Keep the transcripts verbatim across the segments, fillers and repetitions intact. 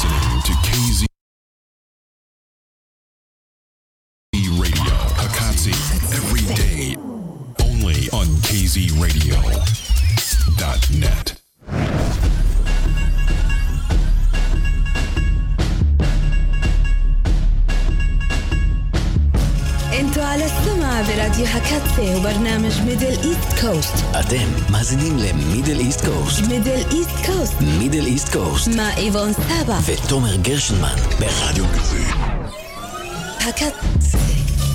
listening to K Z Radio Hakatsi every day only on K Z radio dot net. انتوا على السمع براديو هكاتسي وبرنامج ميدل ايست كوست. אתם מאזינים למידל איסט קוסט. ميدل ايست كوست מידל איסט קוסט. مع إيفون سابا ותומר גרשנמן ברדיו כזה. هكاتسي.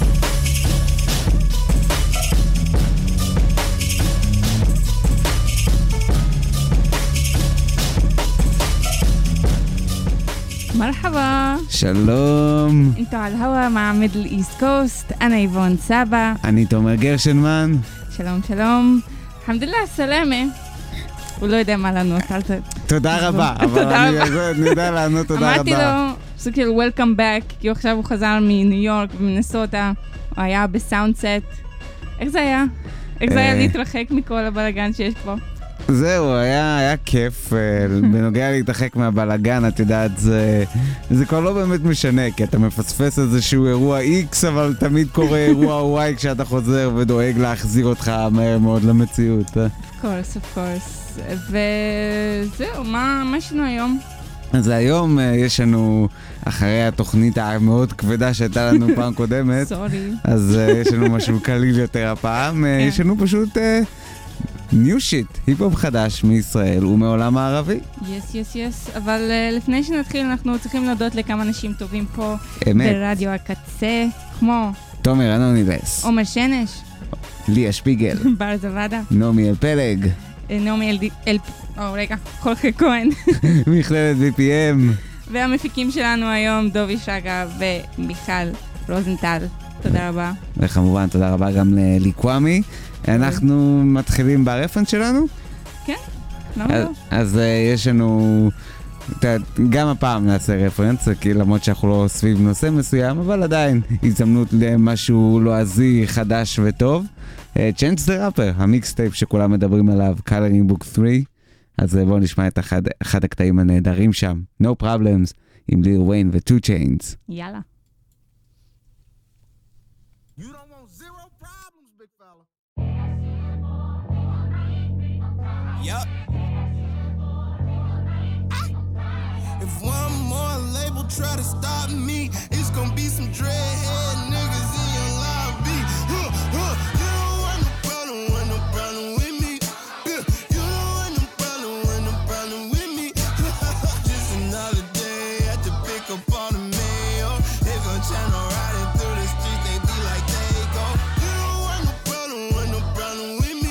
مرحبا، שלום, انتوا على الهوا مع ميدل ايست كوست. انا ايفون سابا. אני תומר גרשנמן. שלום שלום, الحمد لله السلامة. הוא לא יודע מה לענות, אל ת... תודה רבה, אבל אני יודע לענות תודה רבה. אמרתי לו, סוג של welcome back, כי עכשיו הוא חזר מניו יורק ומנסוטה, הוא היה בסאונדסט. איך זה היה? איך זה היה להתרחק מכל הבלגן שיש פה? זהו, היה, היה כיף, בנוגע להתרחק מהבלגן, את יודעת, זה, זה כבר לא באמת משנה, כי אתה מפספס איזשהו אירוע X, אבל תמיד קורה אירוע Y כשאתה חוזר ודואג להחזיר אותך מהר מאוד למציאות. Of course, of course. וזהו, מה, מה יש לנו היום? אז היום יש לנו, אחרי התוכנית המאוד כבדה שהייתה לנו פעם קודמת, סורי. אז יש לנו משהו קליל יותר הפעם, יש לנו פשוט... ניו שיט, היפ-הופ חדש מישראל ומעולם הערבי. יס, יס, יס. אבל uh, לפני שנתחיל אנחנו צריכים להודות לכמה אנשים טובים פה. אמת. ברדיו הקצה, כמו תומר אנוניבס, עומר שנש, ליה שפיגל, בר זוודה, נעמי אלפלג, נעמי אל... אל... או רגע, חולכי כהן. מכללת בי פי אם. והמפיקים שלנו היום, דובי שגה ומיכל רוזנטל. תודה רבה. וכמובן תודה רבה גם לליקוואמי. אנחנו מתחילים ברפרנס שלנו? כן, למה לא? אז יש לנו, גם הפעם נעשה רפרנס, כי למרות שאנחנו לא סביב נושא מסוים, אבל עדיין הזדמנות למשהו לועזי, חדש וטוב. Chance the Rapper, המיקסטייפ שכולם מדברים עליו, Coloring Book שלוש. אז בואו נשמע את אחד, אחד הקטעים הנהדרים שם, No Problems, עם ליל ויין ו-Two Chainz. יאללה. Yup. If one more label try to stop me, it's gonna be some dreadhead niggas in your lobby. Huh, huh. You don't want no problem, want no problem with me. Yeah. You don't want no problem, want no problem with me. Just another day at the pick up on the mail. They gon' channel riding through the streets, they be like they go. You don't want no problem, want no problem with me.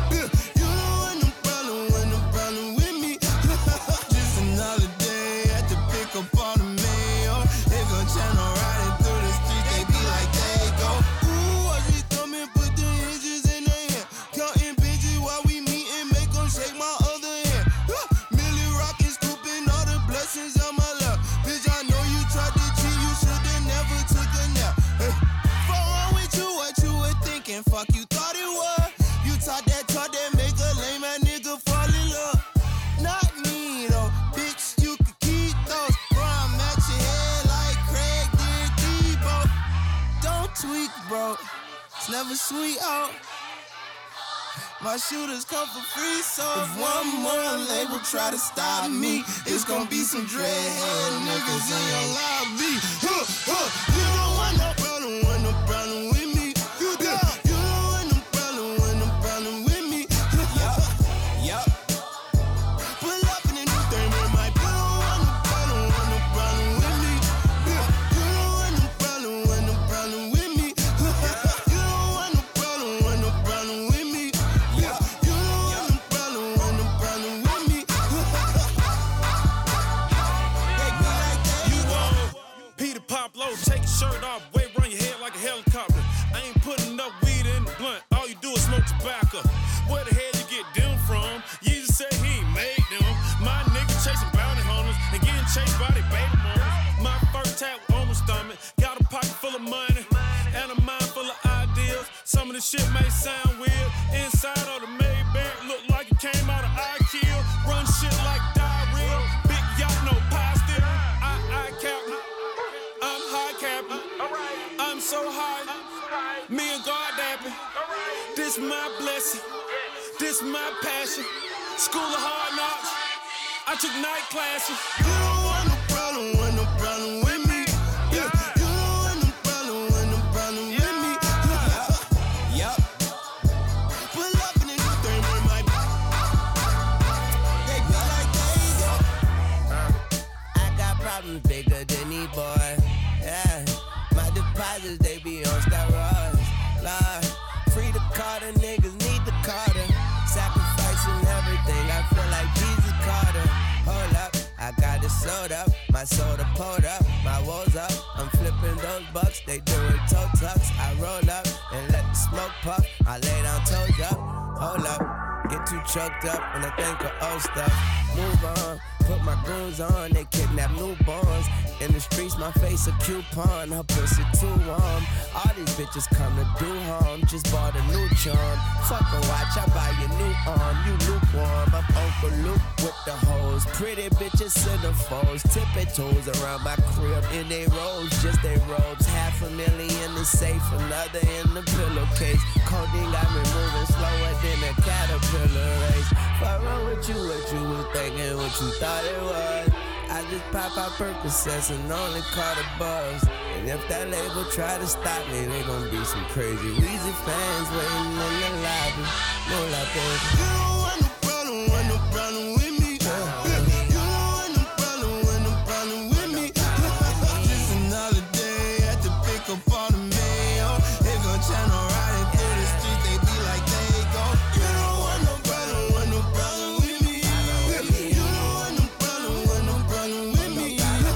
Fuck you thought it was. You taught that talk that make a lame ass nigga fall in love. Not me though, bitch, you could keep those. Bro, I'm at your head like Craig did Debo. Don't tweak, bro, it's never sweet out. My shooters come for free, so if one more label try to stop me, it's gonna be some dreadhead niggas in your lobby. Huh, huh. You don't want no problem, want no problem with me. Take your shirt off, wave around your head like a helicopter. I ain't putting up weed in the blunt, all you do is smoke tobacco. Where the hell you get them from? Jesus said he ain't made them. My nigga chasing bounty hunters and getting chased by their baby mamas. My first tap on my stomach, got a pocket full of money and a mind full of ideas. Some of the shit may sound weird. Inside of the Maybach look like it came out of I Kill. Run shit like diarrhea, big yacht, no pie still. classy. This my passion. School of hard knocks. I took night classes. You don't want no problem, want no problem with me. Yeah. You don't want no problem, want no problem with me. Yup. Pull up in the new thing with my. They be like, there you go. I got problems bigger than these boys. Yeah. My deposits, they be on steroids. Lord, free the Carter, niggas need the Carter. Sacrificing everything, I feel like Jesus Carter. Hold up, I got it sold up. My soda pulled up, my woes up. I'm flipping those bucks, they doing toe tucks. I roll up and let the smoke puff. I lay down toes up, hold up. Get too choked up when I think of old stuff. Move on, put my goons on, they kidnap newborns. In the streets, my face a coupon, her pussy too warm. All these bitches come to do harm, just bought a new charm. Fuck a watch, I buy your new arm, you lukewarm. I'm Uncle Luke with the hoes, pretty bitches centerfolds. Tipping toes around my crib in they robes, just they robes. Half a million in the safe, another in the pillowcase. Codeine got me moving slower than a caterpillar race. Fuck wrong with you, what you was thinking, what you thought it was. I just pop out Percocets and only caught a buzz. And if that label try to stop me, they gon' be some crazy Weezy fans waiting in the lobby. No la baby. You don't want no problem, want no problem with me. You don't want no problem, want no problem with me. Just another day at the pick up all the mail. They gon' channel riding through the streets, they be like, there you go. You don't want no problem, want no problem with me. You don't want no problem, want no problem with me.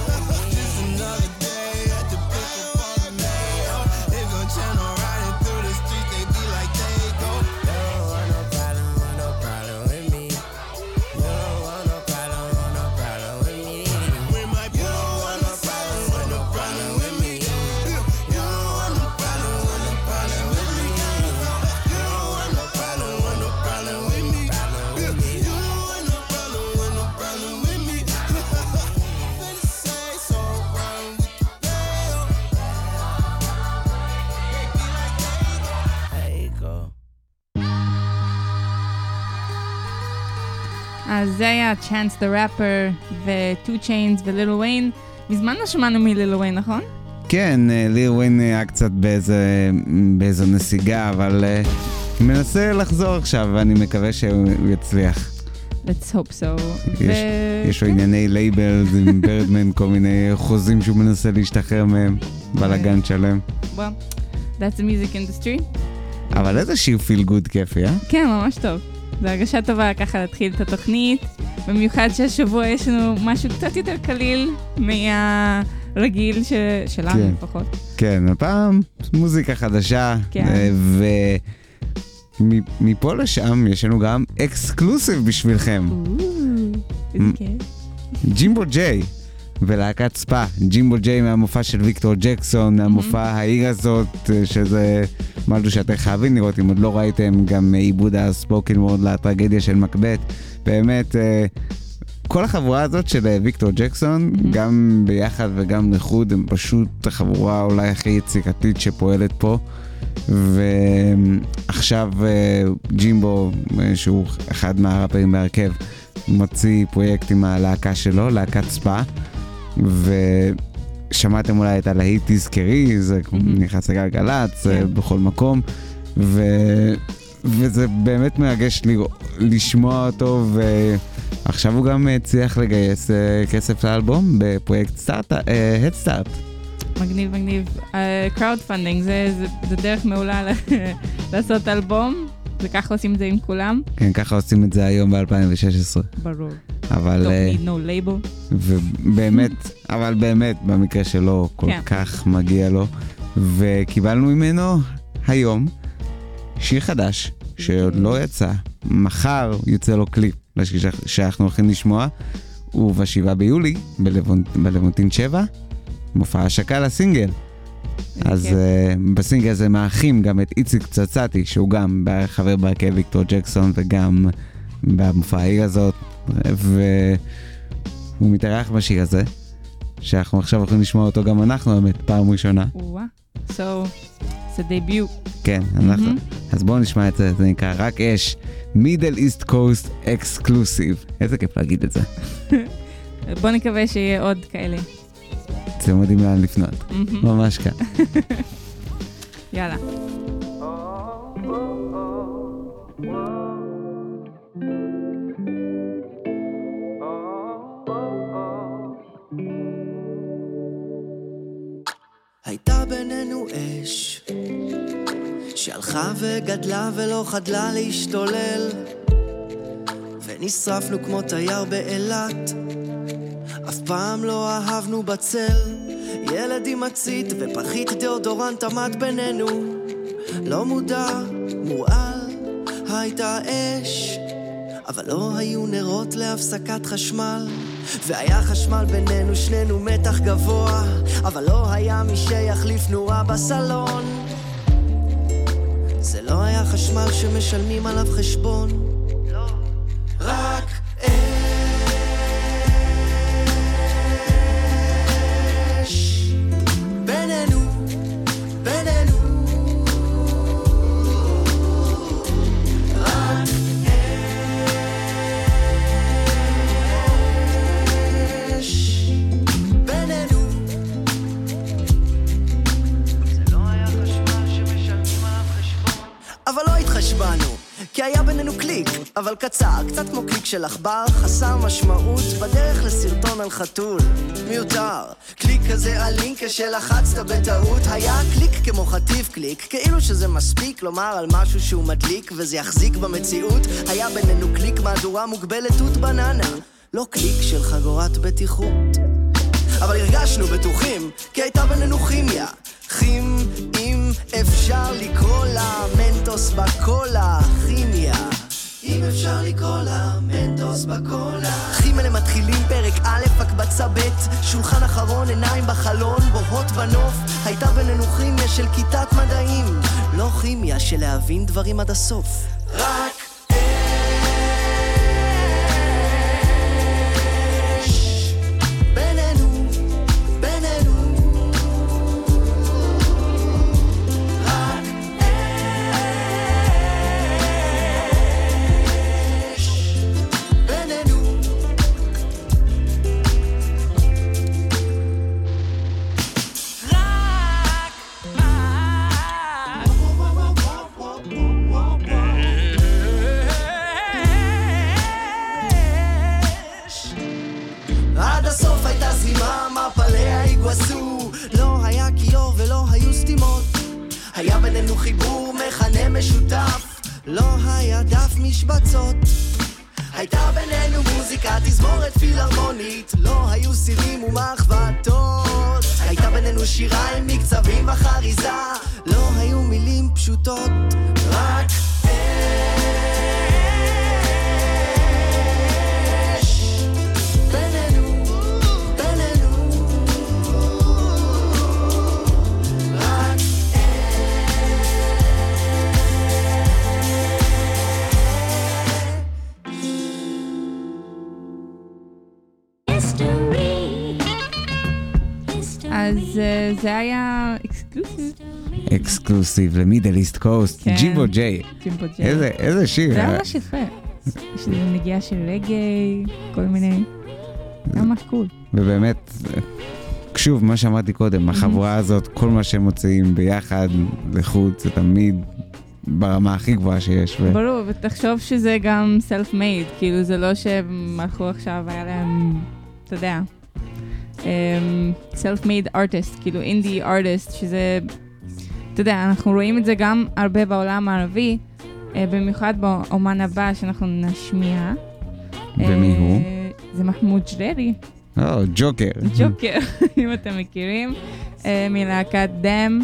Just another day at the pick up all the mail. They gon' channel riding through the streets, they be like, there you go. You don't want no problem, want no problem with me. You don't want no problem, want no problem with me. With my you don't want no problem, want no problem with me. You don't want no problem, want no problem with me. You don't want no problem, want no problem with me. You don't want no problem, want no problem with me. They say so wrong with the veil. They be like, there you go. There you go. אז זה היה Chance the Rapper ו-Two Chainz וליל וויין. מזמן לא שמענו מליל וויין, נכון? כן, ליל וויין היה קצת באיזה, באיזו נסיגה, אבל uh, מנסה לחזור עכשיו, ואני מקווה שהוא יצליח. Let's hope so. יש, יש לו ענייני לייבלס עם ברדמן, כל מיני חוזים שהוא מנסה להשתחרר מהם, בלגן שלם. Well, that's the music industry. אבל איזה שיר פיל גוד כיפי, אה? כן, ממש טוב. זו הרגשה טובה ככה להתחיל את התוכנית, במיוחד שהשבוע יש לנו משהו קצת יותר קליל מהרגיל ש... שלנו כן. לפחות. כן, הפעם מוזיקה חדשה, כן. ומפה לשם יש לנו גם אקסקלוסיב בשבילכם. איזה כיף. ג'ימבו ג'יי ולהקת ספא, ג'ימבו ג'יי מהמופע של ויקטור ג'קסון, מהמופע העיר הזאת, שזה משהו שאתם חייבים לראות, אם עוד לא ראיתם, גם עיבוד הספוקן וורד לטרגדיה של מקבט. באמת, כל החבורה הזאת של ויקטור ג'קסון, גם ביחד וגם לחוד, הם פשוט החבורה אולי הכי יצירתית שפועלת פה. ועכשיו ג'ימבו, שהוא אחד מהראפרים בהרכב, מוציא פרויקט עם הלהקה שלו, להקת ספא, ושמעתם אולי את הלהיט תזכרי, זה נכנס לגלגלצ, בכל מקום, ו... וזה באמת מרגש לשמוע אותו, ועכשיו הוא גם הצליח לגייס כסף לאלבום בפרויקט סטארט, הד סטארט. מגניב, מגניב. קראוד פנדינג, זה דרך מעולה לעשות אלבום, וככה עושים את זה עם כולם. כן, ככה עושים את זה היום ב-אלפיים ושש עשרה. ברור. אבל... Don't need no label. ובאמת, אבל באמת, במקרה שלו, כל כן. כך מגיע לו. וקיבלנו ממנו היום שיר חדש, שעוד לא יצא. מחר יוצא לו קליפ, שאנחנו הולכים לשמוע, ובשבעה ביולי, בלוונטין שבע, מופע השקה לסינגל. אז uh, בסינגל הזה מאחים גם את איציק צצתי, שהוא גם חבר בהרכב ויקטור ג'קסון, וגם במופע העיר הזאת, והוא מתארח בשיר הזה, שאנחנו עכשיו הולכים לשמוע אותו גם אנחנו, באמת, פעם ראשונה. So, זה דביוט. כן, אנחנו... אז בואו נשמע את זה, זה נקרא רק אש, Middle East Coast Exclusive. איזה כיף להגיד את זה. בואו נקווה שיהיה עוד כאלה. אתם יודעים לאן לפנות. ממש כאן. יאללה. הייתה בינינו אש שהלכה וגדלה ולא חדלה להשתולל, ונשרפנו כמו תייר באילת, אף פעם לא אהבנו בצל. ילד עם מצית ופחית דאודורנט עמד בינינו, לא מודע, מורעל, הייתה אש, אבל לא היו נרות להפסקת חשמל. והיה חשמל בינינו, שנינו מתח גבוה, אבל לא היה מי שיחליף נורה בסלון. זה לא היה חשמל שמשלמים עליו חשבון, לא, רק אש בינינו, בינינו, רק אש בינינו. זה לא היה חשמל שמשלמים עליו חשבון, אבל לא התחשבנו, כי היה בינינו קליק, אבל קצר, קצת כמו קליק של עכבר, חסר משמעות, בדרך לסרטון על חתול, מיותר. קליק כזה על לינק שלחצת בטעות, היה קליק כמו חטיף קליק, כאילו שזה מספיק לומר על משהו שהוא מדליק וזה יחזיק במציאות. היה בינינו קליק מהדורה מוגבלת תות בננה, לא קליק של חגורת בטיחות, אבל הרגשנו בטוחים, כי הייתה בינינו כימיה. כים, אם אפשר לקרוא לה מנטוס בקולה, כימיה, אם אפשר לקרוא לה מנטוס בקולה. כים אלה מתחילים פרק א', הקבצה ב', שולחן אחרון, עיניים בחלון, בוהות בנוף. הייתה בינינו כימיה של כיתת מדעים, לא כימיה של להבין דברים עד הסוף, רק לא היה קיור ולא היו סתימות, היה בינינו חיבור מכנה משותף, לא היה דף משבצות. הייתה בינינו מוזיקה תזמורת פילהרמונית, לא היו סירים ומחבטות. הייתה בינינו שירה עם מקצבים וחריזה, לא היו מילים פשוטות, רק אז זה היה אקסקלוסיב. אקסקלוסיב למידל איסט קוסט, ג'ימבו ג'יי. ג'ימבו ג'יי. איזה שיר. זה היה ממש יפה. יש לזה נגיעה של רגעי, כל מיני. זה ממש קול. ובאמת, שוב, מה שאמרתי קודם, החבורה הזאת, כל מה שהם מוצאים ביחד, לחוץ, זה תמיד ברמה הכי גבוהה שיש. ברור, ותחשוב שזה גם self-made, כאילו זה לא שהם הלכו עכשיו, היה להם, אתה יודע, self-made artist, כאילו indie artist, שזה, אתה יודע, אנחנו רואים את זה גם הרבה בעולם הערבי, במיוחד באומן הבא שאנחנו נשמיע. ומי הוא? זה מחמוד ג'ררי. או, ג'וקר. ג'וקר, אם אתם מכירים, מלהקת דם.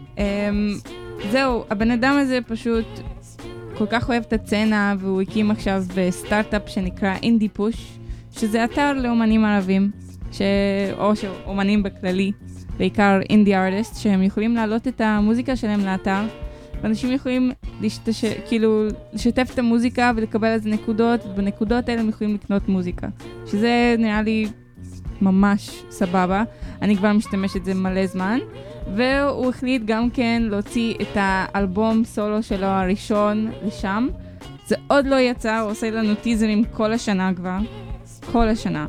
זהו, הבן אדם הזה פשוט כל כך אוהב את הצנה, והוא הקים עכשיו בסטארט-אפ שנקרא אינדי פוש, שזה אתר לאומנים ערבים, ש... או שאומנים בכללי, בעיקר אינדי ארטיסט, שהם יכולים להעלות את המוזיקה שלהם לאתר, ואנשים יכולים לשתש... כאילו, לשתף את המוזיקה ולקבל איזה נקודות, ובנקודות האלה הם יכולים לקנות מוזיקה. שזה נראה לי ממש סבבה. אני כבר משתמשת את זה מלא זמן. והוא החליט גם כן להוציא את האלבום סולו שלו הראשון לשם. זה עוד לא יצא, הוא עושה לנו טיזרים כל השנה כבר. כל השנה.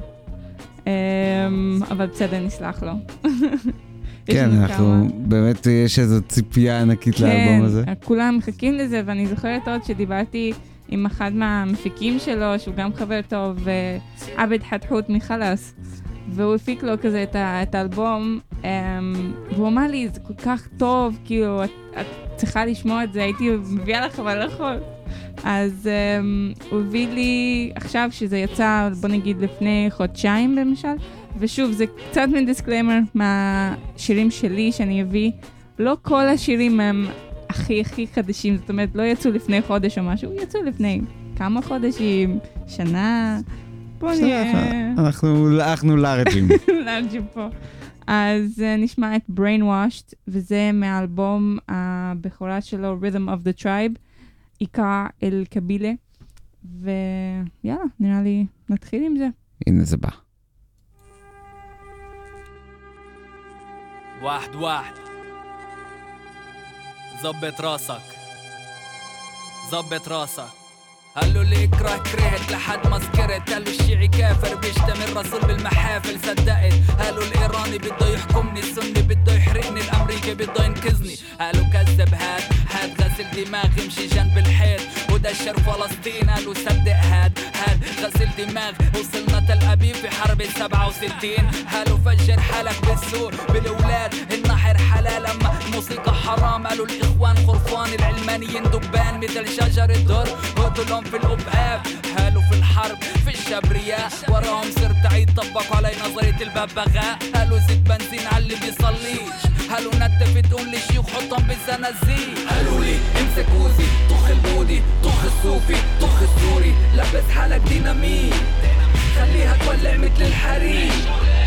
אבל בסדר, נסלח לו. כן, אנחנו, באמת יש איזו ציפייה ענקית לאלבום הזה. כן, כולם מחכים לזה, ואני זוכרת עוד שדיברתי עם אחד מהמפיקים שלו, שהוא גם חבר טוב, עבד חתחות מחלס, והוא הפיק לו כזה את, את האלבום, והוא אמר לי, זה כל כך טוב, כאילו, את, את צריכה לשמוע את זה, הייתי מביאה לך, אבל לא יכול. אז um, הוא הביא לי עכשיו שזה יצא, בוא נגיד לפני חודשיים למשל, ושוב זה קצת מן דיסקליימר מהשירים שלי שאני אביא, לא כל השירים הם הכי הכי חדשים, זאת אומרת לא יצאו לפני חודש או משהו, יצאו לפני כמה חודשים, שנה, בוא נראה. אנחנו אנחנו לארג'ים. לארג'ים פה. אז uh, נשמע את Brainwashed, וזה מהאלבום הבכורה שלו, Rhythm of the Tribe, איקה אל קבילה, ויאללה, נראה לי נתחיל עם זה. הנה זה בא. واحد واحد زبط راسك زبط راسك قالوا لي اكره كرهت لحد ما سكرت قالوا الشيعي كافر بيشتم الرسول بالمحافل صدقت قالوا الايراني بده يحكمني السني بده يحرقني الامريكي بده ينقذني قالوا كذب هاد هاد غسل دماغي مشي جنب الحيط ودشر فلسطين قالوا صدق هاد هاد غسل دماغ وصلنا تل ابيب في حرب سبعة وستين قالوا فجر حالك بالسوق بالاولاد النحر حلال اما الموسيقى حرام قالوا الاخوان خرفان العلمانيين دبان مثل شجر الدر قتلهم في الأبقاب هالوا في الحرب في الشبرياء وراهم صرت عيد طبقوا علي نظرية الببغاء قالوا زيت بنزين على اللي بيصليش قالوا نتفي تقول لي شيوخ حطهم بالزنازير قالوا لي امسك وزي طخ البودي طخ الصوفي طخ السوري لبس حالك ديناميت خليها تولع مثل الحريق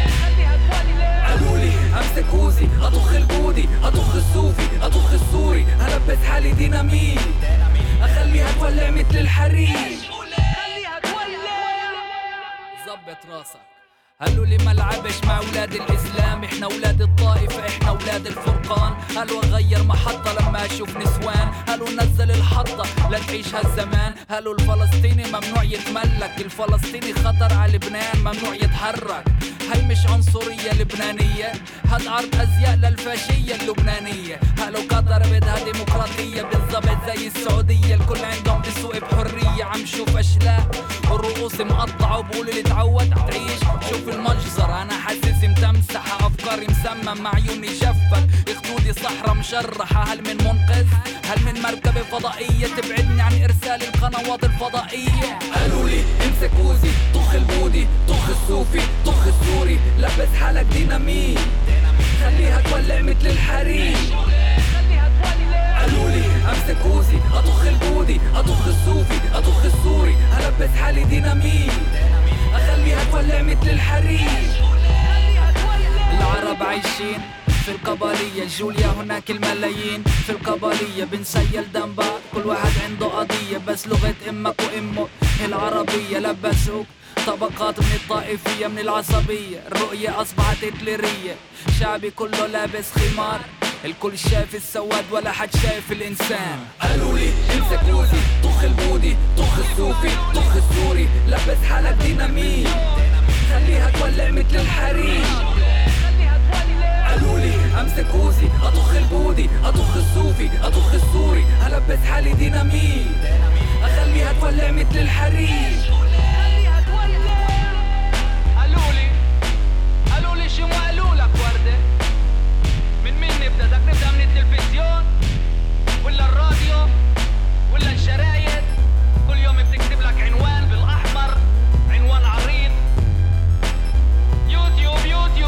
قالوا لي امسك وزي اطخ البودي اطخ الصوفي اطخ السوري هلبس حالي ديناميت اخليها تولع مثل الحريق خليها تولع زبط راسك قالوا لي ما لعبش مع اولاد الاسلام احنا اولاد الطائفه احنا اولاد الفرقان قالوا اغير محطه لما اشوف نسوان قالوا نزل الحطه لا تعيش هالزمان قالوا الفلسطيني ممنوع يتملك الفلسطيني خطر على لبنان ممنوع يتحرك هاي مش عنصريه لبنانيه هاد عرض ازياء للفاشيه اللبنانيه قالوا قطر بدها ديمقراطيه بالضبط زي السعوديه الكل عندهم بسوق بحريه عم شوف اشلاء والرؤوس مقطعه وبقولوا لي تعود تعيش شوف المجزر انا حاسس متمسحه افكاري مسمم مع عيوني جفت خدودي صحراء مشرحه هل من منقذ هل من مركبه فضائيه تبعدني عن ارسال القنوات الفضائيه قالوا لي امسك وزي طخ البودي طخ الصوفي طخ السوري لبس حالك ديناميت خليها تولع مثل الحريق قالوا لي امسك وزي اطخ البودي اطخ الصوفي اطخ السوري هلبس حالي ديناميت اخليها تولع مثل الحريق العرب عايشين في القبلية جوليا هناك الملايين في القبلية بنسيل دم بعض كل واحد عنده قضية بس لغة امك وامه العربية لبسوك طبقات من الطائفية من العصبية الرؤية اصبحت هتلرية شعبي كله لابس خمار الكل شايف السواد ولا حد شايف الانسان قالوا لي امسك وزي طخ البودي طخ الصوفي طخ السوري لبس حالك ديناميت خليها تولع مثل الحريق قالوا لي امسك وزي اطخ البودي اطخ الصوفي اطخ السوري هلبس حالي ديناميت اخليها تولع مثل الحريق قالوا لي قالوا لي شو ما قالوا لك وردة من مين نبدا بدك نبدا من التلفزيون ولا الراديو ولا الشرايط كل يوم بتكتب لك عنوان بالاحمر عنوان عريض يوتيوب يوتيوب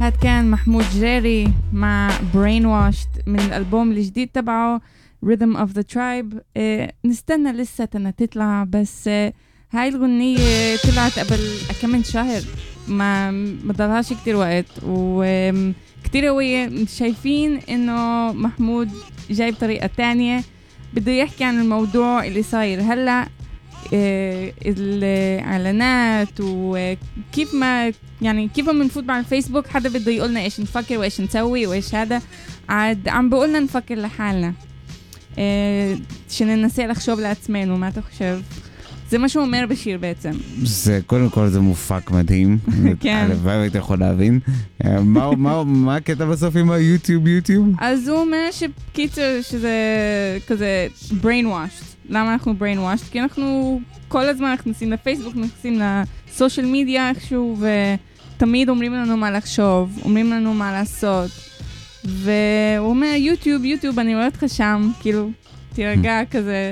هاد كان محمود جريري مع Brainwashed من الألبوم الجديد تبعه Rhythm of the Tribe. اه نستنى لسه تنا تطلع، بس اه هاي الغنية طلعت قبل كم من شهر، ما مضلهاش كتير وقت، وكتير هوية شايفين إنه محمود جاي بطريقة تانية، بده يحكي عن الموضوع اللي صاير هلأ، اه الإعلانات وكيف ما يعني كيف ما نفوت على الفيسبوك حدا بده يقولنا إيش نفكر وإيش نسوي وإيش هذا، عاد عم بقولنا نفكر لحالنا. اه שננסה לחשוב לעצמנו, מה אתה חושב? זה מה שהוא אומר בשיר בעצם. זה, קודם כל זה מופק מדהים. כן. הלוואי והיית יכול להבין. מה, מה, מה הקטע בסוף עם היוטיוב, יוטיוב? אז הוא אומר שקיצר שזה כזה brainwashed. למה אנחנו brainwashed? כי אנחנו כל הזמן נכנסים לפייסבוק, נכנסים לסושיאל מדיה איכשהו, ותמיד אומרים לנו מה לחשוב, אומרים לנו מה לעשות. והוא אומר, יוטיוב, יוטיוב, אני רואה אותך שם, כאילו, תירגע כזה.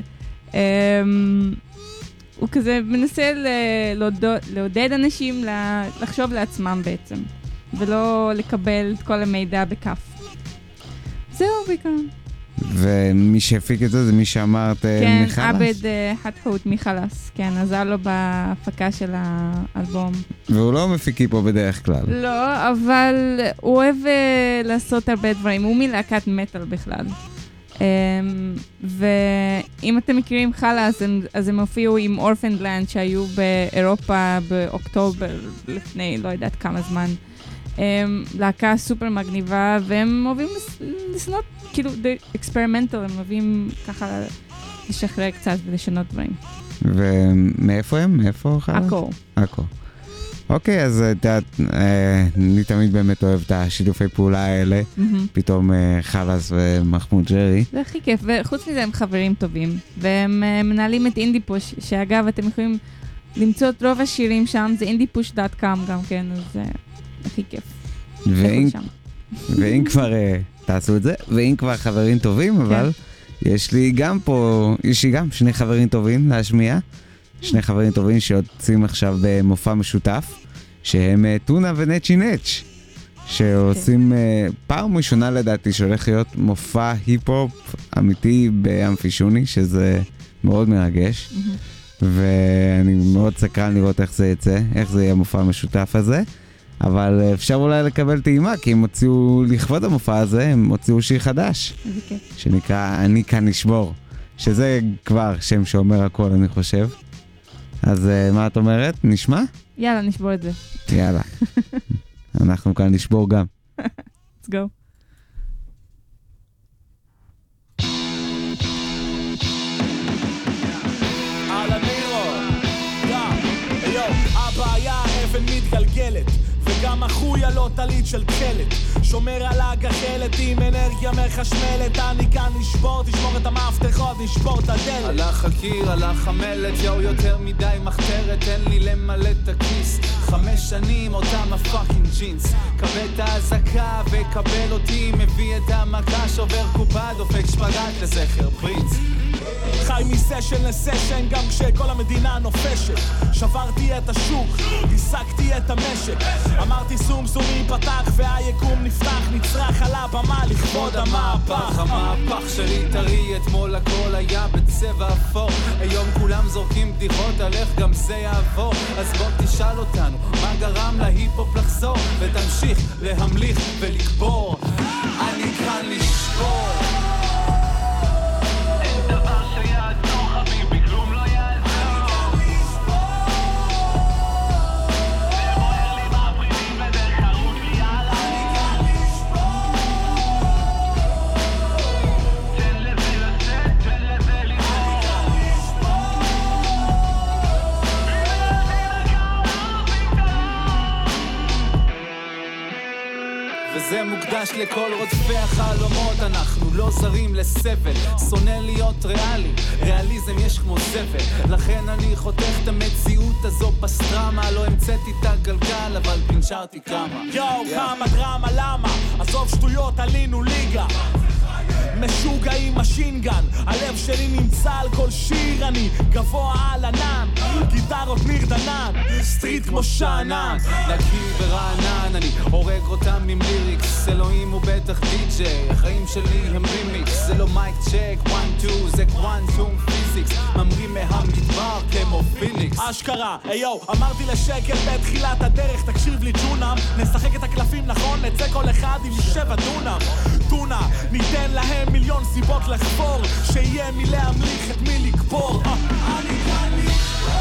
הוא כזה מנסה לעודד אנשים לחשוב לעצמם בעצם, ולא לקבל את כל המידע בכף. זהו בעיקר. ומי שהפיק את זה, זה מי שאמרת כן, מחלס? כן, עבד חתחות מחלס, כן, עזר לו בהפקה של האלבום. והוא לא מפיקי פה בדרך כלל. לא, אבל הוא אוהב לעשות הרבה דברים, הוא מלהקת מטל בכלל. ואם אתם מכירים חלס, אז הם הופיעו עם אורפנדלנד שהיו באירופה באוקטובר לפני לא יודעת כמה זמן. להקה סופר מגניבה, והם אוהבים לסנות, כאילו, אקספרימנטל, הם אוהבים ככה לשחרר קצת ולשנות דברים. ומאיפה הם? מאיפה חלס? אקו. אקו. אוקיי, אז אני תמיד באמת אוהב את השיתופי פעולה האלה, פתאום חלס ומחמוד ג'רי. זה הכי כיף, וחוץ מזה הם חברים טובים, והם מנהלים את אינדיפוש, שאגב אתם יכולים למצוא את רוב השירים שם, זה אינדיפוש דוט קום גם כן, אז זה הכי כיף. ואם כבר תעשו את זה, ואם כבר חברים טובים, אבל יש לי גם פה, יש לי גם שני חברים טובים להשמיע, שני חברים טובים שיוצאים עכשיו במופע משותף, שהם טונה ונצ'י נץ', שעושים פעם ראשונה לדעתי שהולך להיות מופע היפ-הופ אמיתי באמפישוני, שזה מאוד מרגש, ואני מאוד סקרן לראות איך זה יצא, איך זה יהיה המופע המשותף הזה, אבל אפשר אולי לקבל טעימה, כי הם הוציאו, לכבוד המופע הזה, הם הוציאו שיר חדש, שנקרא אני כאן לשבור, שזה כבר שם שאומר הכל, אני חושב. אז מה את אומרת? נשמע? יאללה, נשבור את זה. יאללה. אנחנו כאן נשבור גם. Let's go. אהלן נירו, גם, יו, הבעיה אבן מתגלגלת, וגם אחויה לא טלית של תכלת, שומר על הגחלת עם אנרגיה מחשמלת, אני כאן נשבור, תשמור את המפתחות, נשבור את הדלת. הלך הקיר, הלך המלט, יאו יותר מדי מחתרת, תן לי למלא את הכיס, חמש שנים אותם הפאקינג ג'ינס, קבל את ההזקה וקבל אותי, מביא את המכה, שובר קופה, דופק שפגת לזכר פרינץ. חי מסשן לסשן גם כשכל המדינה נופשת, שברתי את השוק, דיסקתי את המשק, אמרתי סום סומי פתח והיקום נפתח, נצרח על הבמה לכבוד המהפך. המהפך שלי טרי, אתמול הכל היה בצבע אפור, היום כולם זורקים בדיחות על איך גם זה יעבור, אז בוא תשאל אותנו מה גרם להיפ-הופ לחזור, ותמשיך להמליך ולקבור, אני כאן לשבור. זה מוקדש לכל רודפי החלומות, אנחנו לא זרים לסבל, שונא להיות ריאלי, ריאליזם יש כמו זבל, לכן אני חותך את המציאות הזו פסטרמה, לא המצאתי את הגלגל אבל פינשרתי כמה. יואו, כמה דרמה, למה? עזוב שטויות, עלינו ליגה משוגע עם משינגן, הלב שלי נמצא על כל שיר, אני גבוה על ענן, גיטרות יערות ניר דנן, סטריט כמו שענן, נקי ורענן, אני הורג אותם עם ליריקס, אלוהים הוא בטח די-ג'יי, החיים שלי הם רימיקס, זה לא מייק צ'ק, וואן טו, זה קוואנטום פיזיקס, ממרים מהמדבר כמו פיניקס. אשכרה, איו, אמרתי לשקל בתחילת הדרך, תקשיב לי ג'ונם, נשחק את הקלפים נכון, נצא כל אחד עם שבע דונם. טונה, ניתן להם מיליון סיבות לחפור, שיהיה מי להמליך את מי לקבור. אני כאן לשבור,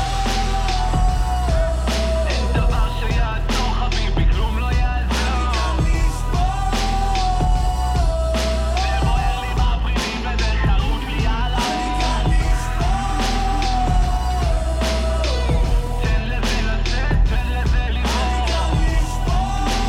אין דבר שיעזור חביבי, כלום לא יעזור. אני כאן לשבור, זה בוער לי בפרידים וזה חרוט לי על האור. אני כאן לשבור, תן לזה לצאת, תן לזה לראות. אני כאן לשבור,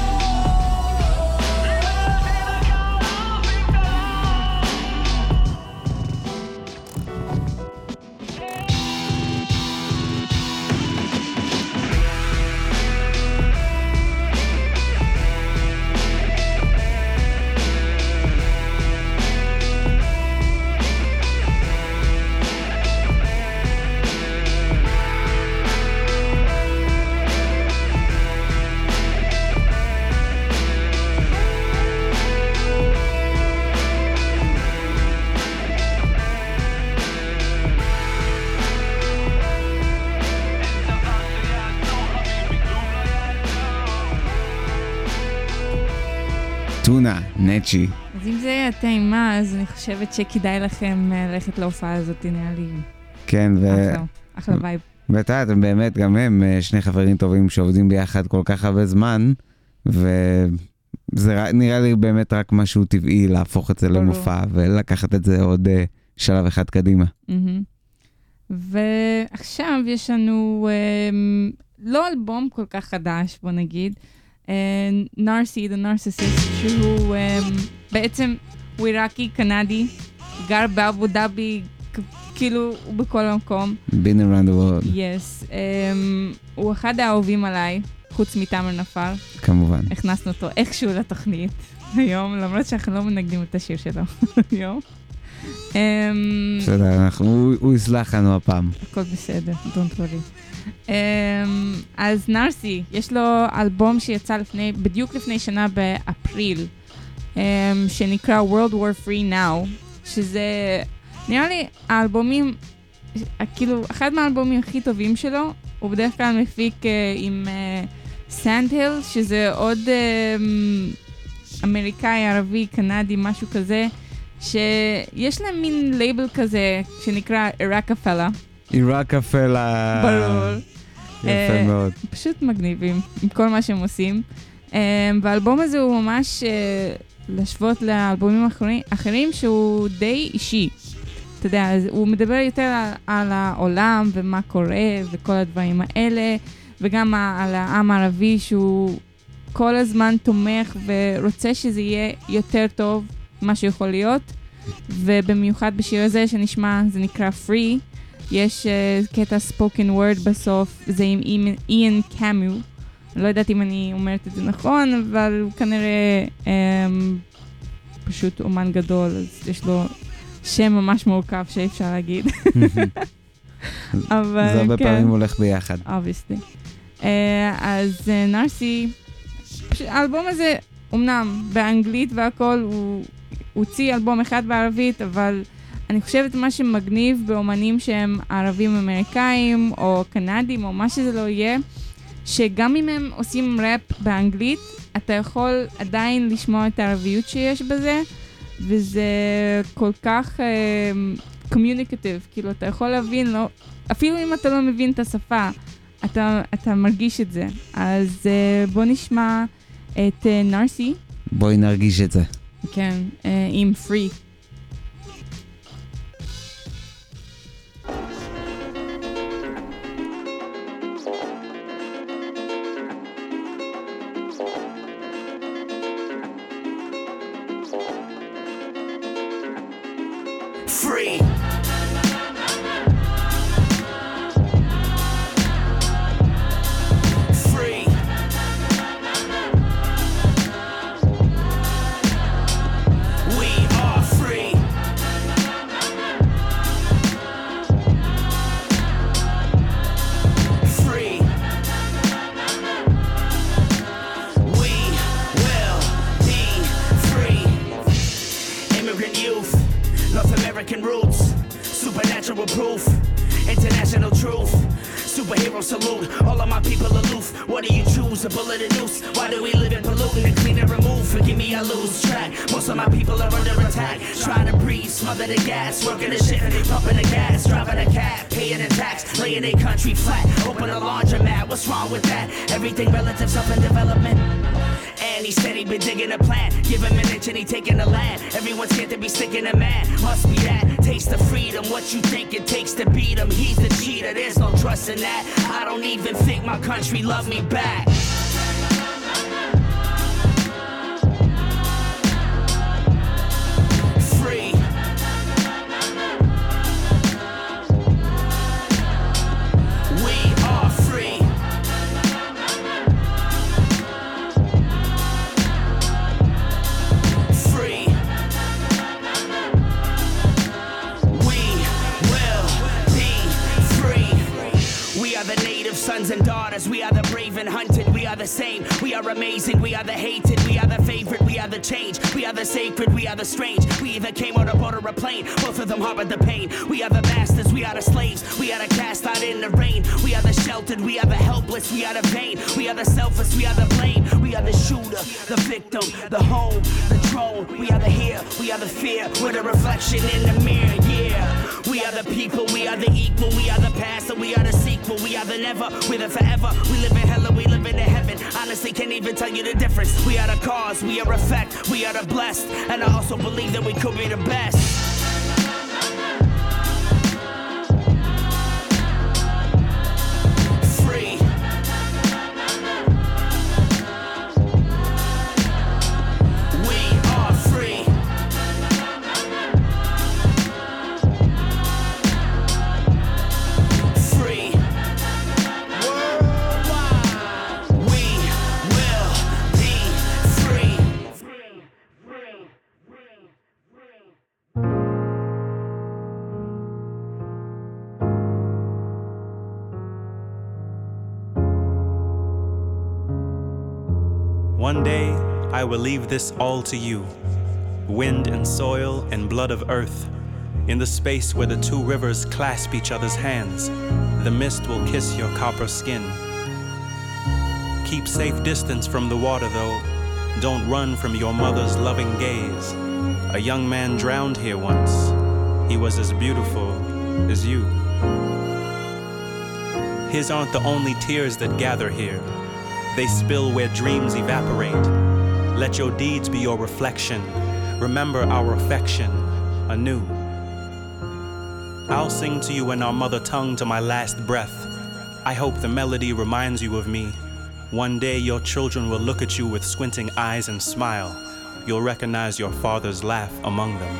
טונה, נצ'י. אז אם זה יהיה טעימה, אז אני חושבת שכדאי לכם ללכת להופעה הזאת, נראה לי. כן, ו... אחלה, אחלה וייב. ואתה, אתם באמת, גם הם שני חברים טובים שעובדים ביחד כל כך הרבה זמן, וזה נראה לי באמת רק משהו טבעי להפוך את זה למופע, ולקחת את זה עוד שלב אחד קדימה. ועכשיו יש לנו לא אלבום כל כך חדש, בוא נגיד, נארסי, The Narcissist, שהוא בעצם הוא עיראקי, קנדי, גר באבו דאבי, כאילו הוא בכל המקום. Been around the world. Yes. הוא אחד האהובים עליי, חוץ מתאמר נפאר. כמובן. הכנסנו אותו איכשהו לתוכנית היום, למרות שאנחנו לא מנגנים את השיר שלו היום. בסדר, הוא יסלח לנו הפעם. הכל בסדר, don't worry. Um, אז נארסי, יש לו אלבום שיצא לפני, בדיוק לפני שנה באפריל, um, שנקרא World War Free Now, שזה נראה לי האלבומים, כאילו אחד מהאלבומים הכי טובים שלו, הוא בדרך כלל מפיק uh, עם סנדהיל, uh, שזה עוד uh, אמריקאי, ערבי, קנדי, משהו כזה, שיש להם מין לייבל כזה שנקרא איראקפלה. איראקפלה. ברור. יפה מאוד. פשוט מגניבים עם כל מה שהם עושים. והאלבום הזה הוא ממש להשוות לאלבומים אחרים שהוא די אישי. אתה יודע, הוא מדבר יותר על העולם ומה קורה וכל הדברים האלה, וגם על העם הערבי שהוא כל הזמן תומך ורוצה שזה יהיה יותר טוב ממה שיכול להיות. ובמיוחד בשיר הזה שנשמע, זה נקרא Free, יש uh, קטע ספוקן וורד בסוף, זה עם איאן קאמו. לא יודעת אם אני אומרת את זה נכון, אבל הוא כנראה um, פשוט אומן גדול, אז יש לו שם ממש מורכב שאי אפשר להגיד. אבל, זה הרבה כן. פעמים הולך ביחד. obviously. Uh, אז uh, נארסי, האלבום הזה, אמנם באנגלית והכל, הוא הוציא אלבום אחד בערבית, אבל אני חושבת מה שמגניב באומנים שהם ערבים אמריקאים או קנדים או מה שזה לא יהיה, שגם אם הם עושים ראפ באנגלית, אתה יכול עדיין לשמוע את הערביות שיש בזה, וזה כל כך קומיוניקטיב, uh, כאילו אתה יכול להבין, לא, אפילו אם אתה לא מבין את השפה, אתה, אתה מרגיש את זה. אז uh, בוא נשמע את נארסי. Uh, בואי נרגיש את זה. כן, uh, עם Free. Free. Free. We are free. salute. All of my people aloof. What do you choose? A bullet and noose? Why do we live in polluting and clean and remove? Forgive me, I lose track. Most of my people are under attack. Trying to breathe, smother the gas, working the shit, pumping the gas, driving a cab, paying the tax, laying a country flat. Open a laundromat, what's wrong with that? Everything relative, self and development. And he said he been digging a plant. Give him an inch and he taking the land. Everyone's scared to be sticking a man. Must be that taste of freedom. What you think it takes to beat him? He's the cheater. There's no trust in that. I don't even think my country love me back. Free. We are free. Free. We will be free. We are the native sons and daughters. We are the brave and hunted. We are the same. We are amazing. We are the hated. We are the favorite. We are the change. We are the sacred. We are the strange. We either came on a boat or a plane. Both of them harbored the pain. We are the masters. We are the slaves. We are the cast out in the rain. We are the sheltered. We are the helpless. We are the vain. We are the selfish. We are the blame. We are the shooter, the victim, the home, the throne. We are the here. We are the fear. We're the reflection in the mirror. Yeah. We are the people. We are the equal. We are the past and we are the sequel. We are the never. We're the forever. We live in hell and we live in the heaven. Honestly, can't even tell you the difference. We are the cause. We are effect. We are the blessed. And I also believe that we could be the best. Free. We are free. Free. Worldwide. We will be free. One day, I will leave this all to you. Wind and soil and blood of earth. In the space where the two rivers clasp each other's hands, the mist will kiss your copper skin. Keep safe distance from the water though. Don't run from your mother's loving gaze. A young man drowned here once. He was as beautiful as you. His aren't the only tears that gather here. They spill where dreams evaporate. Let your deeds be your reflection. Remember our affection anew. I'll sing to you in our mother tongue to my last breath. I hope the melody reminds you of me. One day your children will look at you with squinting eyes and smile. You'll recognize your father's laugh among them.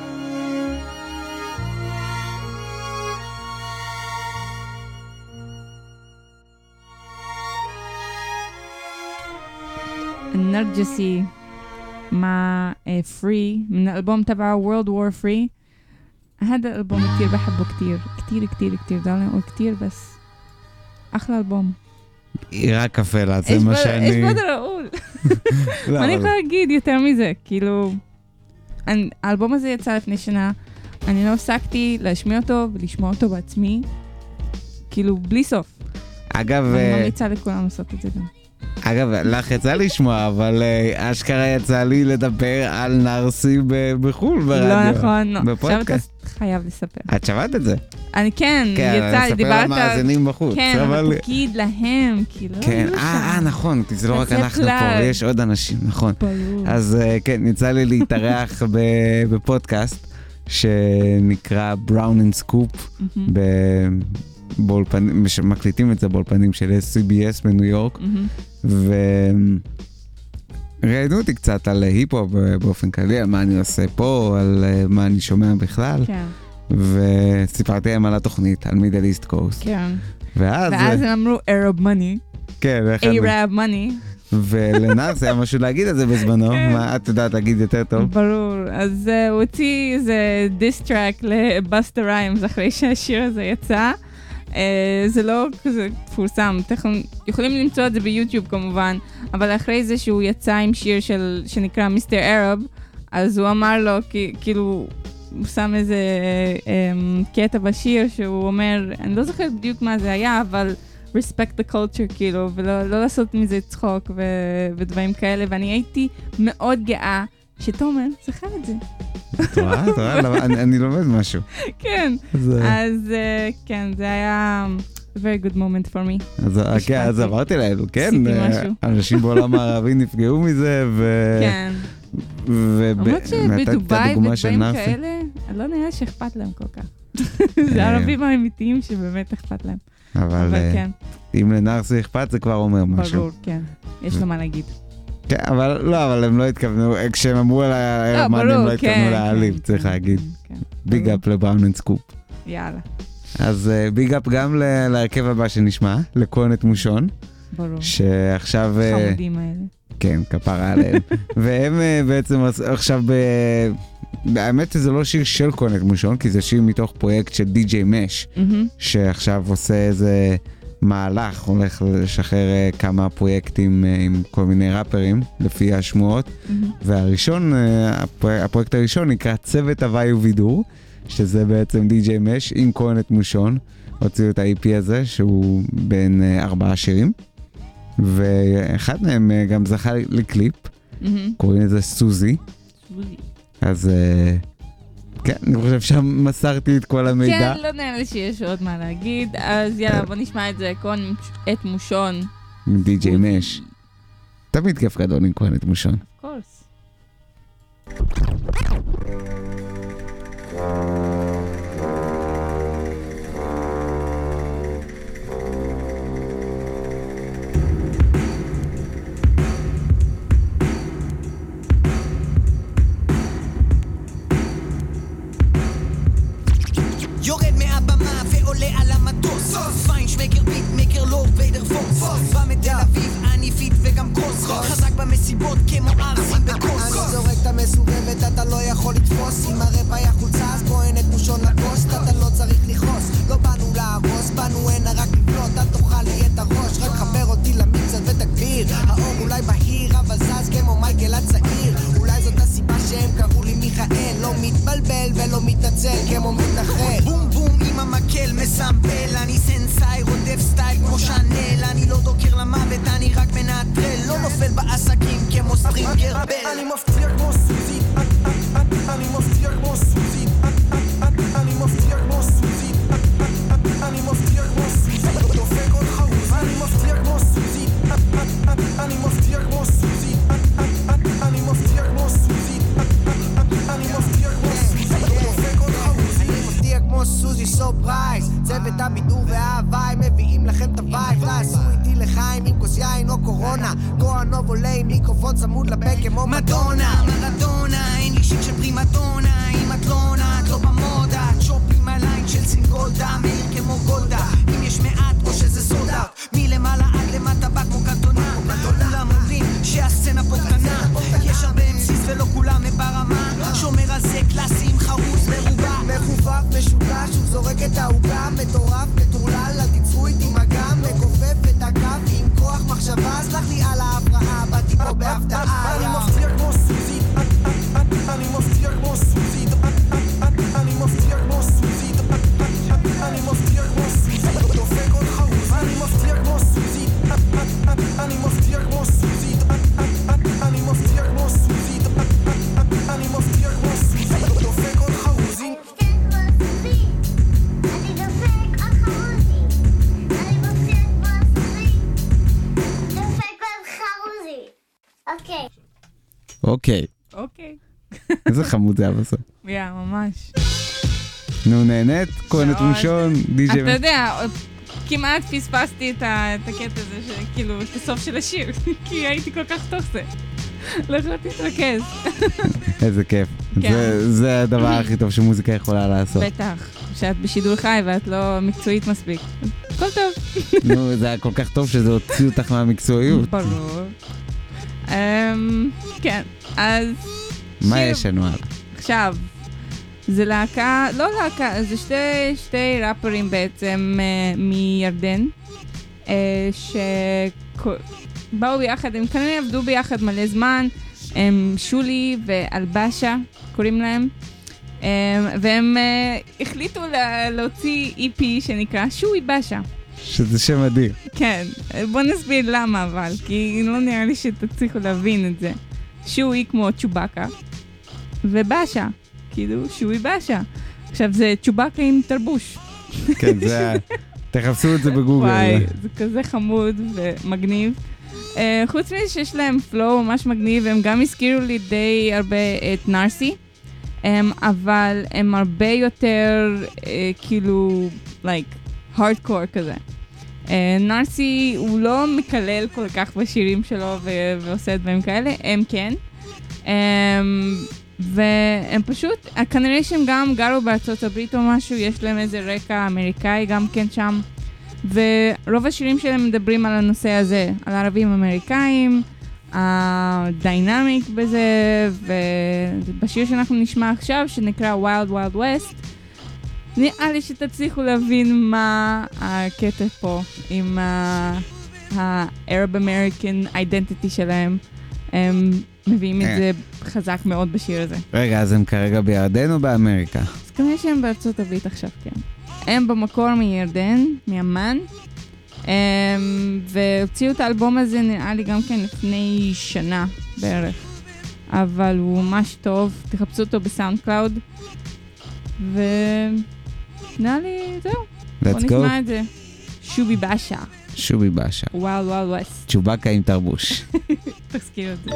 النرجسي مع فري من الألبوم تبعه World War Free. هذا الألبوم كتير بحبه كتير كتير كتير كتير دارين أقول كتير بس أحلى ألبوم. רק אפלה, זה מה שאני... איש בדר אול. מה אני יכולה להגיד יותר מזה? כאילו, האלבום הזה יצא לפני שנה, אני לא הפסקתי להשמיע אותו ולשמוע אותו בעצמי, כאילו בלי סוף. אגב... אני ממליצה לכולם לעשות את זה גם. אגב, לך יצא לשמוע, אבל אשכרה יצא לי לדבר על נרסי בחול ברדיו. לא נכון, לא. בפודקאסט. עכשיו אתה חייב לספר. את שמעת את זה? אני כן, יצא לי, דיברת... כן, ספר למאזינים בחוץ. כן, אבל תגיד להם, כאילו... כן, אה, נכון, זה לא רק אנחנו פה, יש עוד אנשים, נכון. אז כן, יצא לי להתארח בפודקאסט, שנקרא Brown and Scoop, באולפנים, מקליטים את זה באולפנים של סי בי אס בניו יורק, וראינו אותי קצת על היפ-הופ באופן כללי, על מה אני עושה פה, על מה אני שומע בכלל, וסיפרתי להם על התוכנית, על מידל איסט קוסט. כן, ואז הם אמרו Arab money, כן, Arab money, ולנאס היה משהו להגיד את זה בזמנו, מה את יודעת להגיד יותר טוב? ברור, אז הוא הוציא איזה דיסטרק לבאסטה ריימס אחרי שהשיר הזה יצא, זה לא כזה פורסם, יכולים למצוא את זה ביוטיוב כמובן, אבל אחרי זה שהוא יצא עם שיר שנקרא מיסטר ערב, אז הוא אמר לו, כאילו, הוא שם איזה קטע בשיר שהוא אומר, אני לא זוכרת בדיוק מה זה היה, אבל respect the culture, כאילו, ולא לא לעשות מזה צחוק ו, ודברים כאלה, ואני הייתי מאוד גאה שתומר זכה את זה. את רואה? את רואה? אני, אני לומד משהו. כן, אז, אז uh, כן, זה היה very good moment for me. אז, כן, אז אמרתי להם, כן, אנשים בעולם הערבי נפגעו מזה, ו... כן. למרות שבדובאי ודברים כאלה, לא נראה שאכפת להם כל כך. זה הערבים האמיתיים שבאמת אכפת להם. אבל כן. אם לנרסי אכפת זה כבר אומר משהו. ברור, כן. יש לו מה להגיד. כן, אבל לא, אבל הם לא התכוונו, כשהם אמרו על הרמן, הם לא התכוונו להעליב, צריך להגיד. ביג אפ לבראון אנד סקופ. יאללה. אז ביג אפ גם להרכב הבא שנשמע, לכהנת מושון. ברור. שעכשיו... חמודים האלה. כן, כפרה עליהם. והם בעצם עכשיו ב... האמת שזה לא שיר של כהנת מושון, כי זה שיר מתוך פרויקט של די-ג'יי מש, שעכשיו עושה איזה מהלך, הולך לשחרר כמה פרויקטים עם כל מיני ראפרים, לפי השמועות. והראשון, הפרויקט הראשון נקרא צוות הוואי ובידור, שזה בעצם די-ג'יי מש עם כהנת מושון. הוציאו את ה-אי פי הזה, שהוא בין ארבעה שירים. ואחד מהם גם זכה לקליפ, קוראים לזה סוזי. סוזי. אז כן, אני חושב שמסרתי את כל המידע. כן, לא נראה לי שיש עוד מה להגיד, אז יאללה, בוא נשמע את זה, כהנת מושון. עם די-ג'יי מש. תמיד כיף גדול עם כהנת מושון. Of course. יורד מהבמה ועולה על המטוס פיינשמקר ביטמקר לורד ויידר פוקס בא מתל אביב אני פיט וגם קרוס חזק במסיבות כמו ארסים בקוס אני זורק את המסובבת אתה לא יכול לתפוס אם הרב היה חולצה אז כהנת מושון לקוסט אתה לא צריך לכעוס לא באנו להרוס באנו הנה רק לבלוט אל תאכל לי את הראש רק חבר אותי למיקסר ותגביר האור אולי בהיר אבל זז כמו מייקל הצעיר אולי זאת הסיבה שהם קראו לי מיכאל לא מתבלבל ולא מתנצל כמו מתנחל בום בום עם המקל מסמפל אני סנסאי רודף סטייל כמו שנל אני לא דוקר למוות אני רק מנטרל לא נופל בעסקים כמו סטרינגר בל אני מפתיע כמו סוזי אני מפתיע כמו סוזי אני מפתיע כמו סוזי אני מפתיע כמו סוזי דופק עוד חרוז אני מפתיע כמו סוזי אני מפתיע כמו סוזי אני מפתיע כמו סוזי אני מפתיע כמו סוזי דופק עוד חרוז אני מפתיע כמו סוזי סו פרייס צוות הבידור וההוואי מביאים לכם את הווייב תעשו איתי לחיים עם כוס יין או קורונה כהנוב עולה עם מיקרופון צמוד לבק כמו מדונה מרדונה אין לי שיט של פרימטונה אם את לא עונה את לא במודה צ'ופים הליין של סינגולדה מהיר כמו גולדה אם יש מעט או שזה סודה מלמעלה עד למטה בא כמו קנטונה כולם אומרים שהסצנה פה קטנה יש הרבה אמסיס ולא כולם ברמה שומר על זה קלאסי עם חרוז מרובה מחופף משוגע שוב זורק את העוגה מטורף מטורלל אל תצאו איתי מגע מכופף את הקו עם כוח מחשבה סלח לי על ההפרעה באתי פה בהפתעה אני מפתיע כמו סוזי אני מפתיע כמו סוזי אני מפתיע כמו סוזי אני מפתיע כמו סוזי דופק עוד חרוז אני מפתיע כמו סוזי אני מפתיע כמו סוזי אני מפתיע כמו סוזי אני מפתיע כמו סוזי דופק עוד חרוזי אוקיי. אוקיי. אוקיי. איזה חמוד זה היה בסוף. יא, ממש. נו, נהנית? כהנת מושון, די-ג'יי. אתה יודע, כמעט פספסתי את הקטע הזה, כאילו, את הסוף של השיר, כי הייתי כל כך תוך זה. לא יכולתי להתרכז. איזה כיף. זה הדבר הכי טוב שמוזיקה יכולה לעשות. בטח, שאת בשידור חי ואת לא מקצועית מספיק. הכל טוב. נו, זה היה כל כך טוב שזה הוציא אותך מהמקצועיות. ברור. כן, אז... מה יש לנו עליו? עכשיו, זה להקה, לא להקה, זה שתי, שתי ראפרים בעצם מירדן, שבאו ביחד, הם כנראה עבדו ביחד מלא זמן, הם שולי ואלבשה, קוראים להם, והם החליטו להוציא אי פי שנקרא שווי בשה, שזה שם אדיר. כן, בוא נסביר למה אבל, כי לא נראה לי שתצליחו להבין את זה. שוי כמו צ'ובאקה, ובאשה, כאילו שוי באשה. עכשיו זה צ'ובאקה עם תרבוש. כן, זה... תחפשו את זה בגוגל. וואי, זה כזה חמוד ומגניב. Uh, חוץ מזה שיש להם פלואו ממש מגניב, הם גם הזכירו לי די הרבה את נארסי, um, אבל הם הרבה יותר uh, כאילו, like, hardcore כזה. Uh, נארסי הוא לא מקלל כל כך בשירים שלו ו- ועושה דברים כאלה, הם כן. Um, והם פשוט, כנראה שהם גם גרו בארצות הברית או משהו, יש להם איזה רקע אמריקאי גם כן שם. ורוב השירים שלהם מדברים על הנושא הזה, על ערבים אמריקאים, הדיינמיק בזה, ובשיר שאנחנו נשמע עכשיו, שנקרא Wild Wild West, נראה לי שתצליחו להבין מה הקטע פה עם ה-Arab American Identity שלהם. הם מביאים את זה חזק מאוד בשיר הזה. רגע, אז הם כרגע בירדן או באמריקה? אז כנראה שהם בארצות הברית עכשיו, כן. הם במקור מירדן, מימן, והוציאו את האלבום הזה נראה לי גם כן לפני שנה בערך, אבל הוא ממש טוב, תחפשו אותו בסאונד קלאוד, ונראה לי זהו, בוא נשמע את זה. שובי באשה. שובי באשה. וואל וואל ווסט. צ'ובאקה עם תרבוש. תזכיר את זה.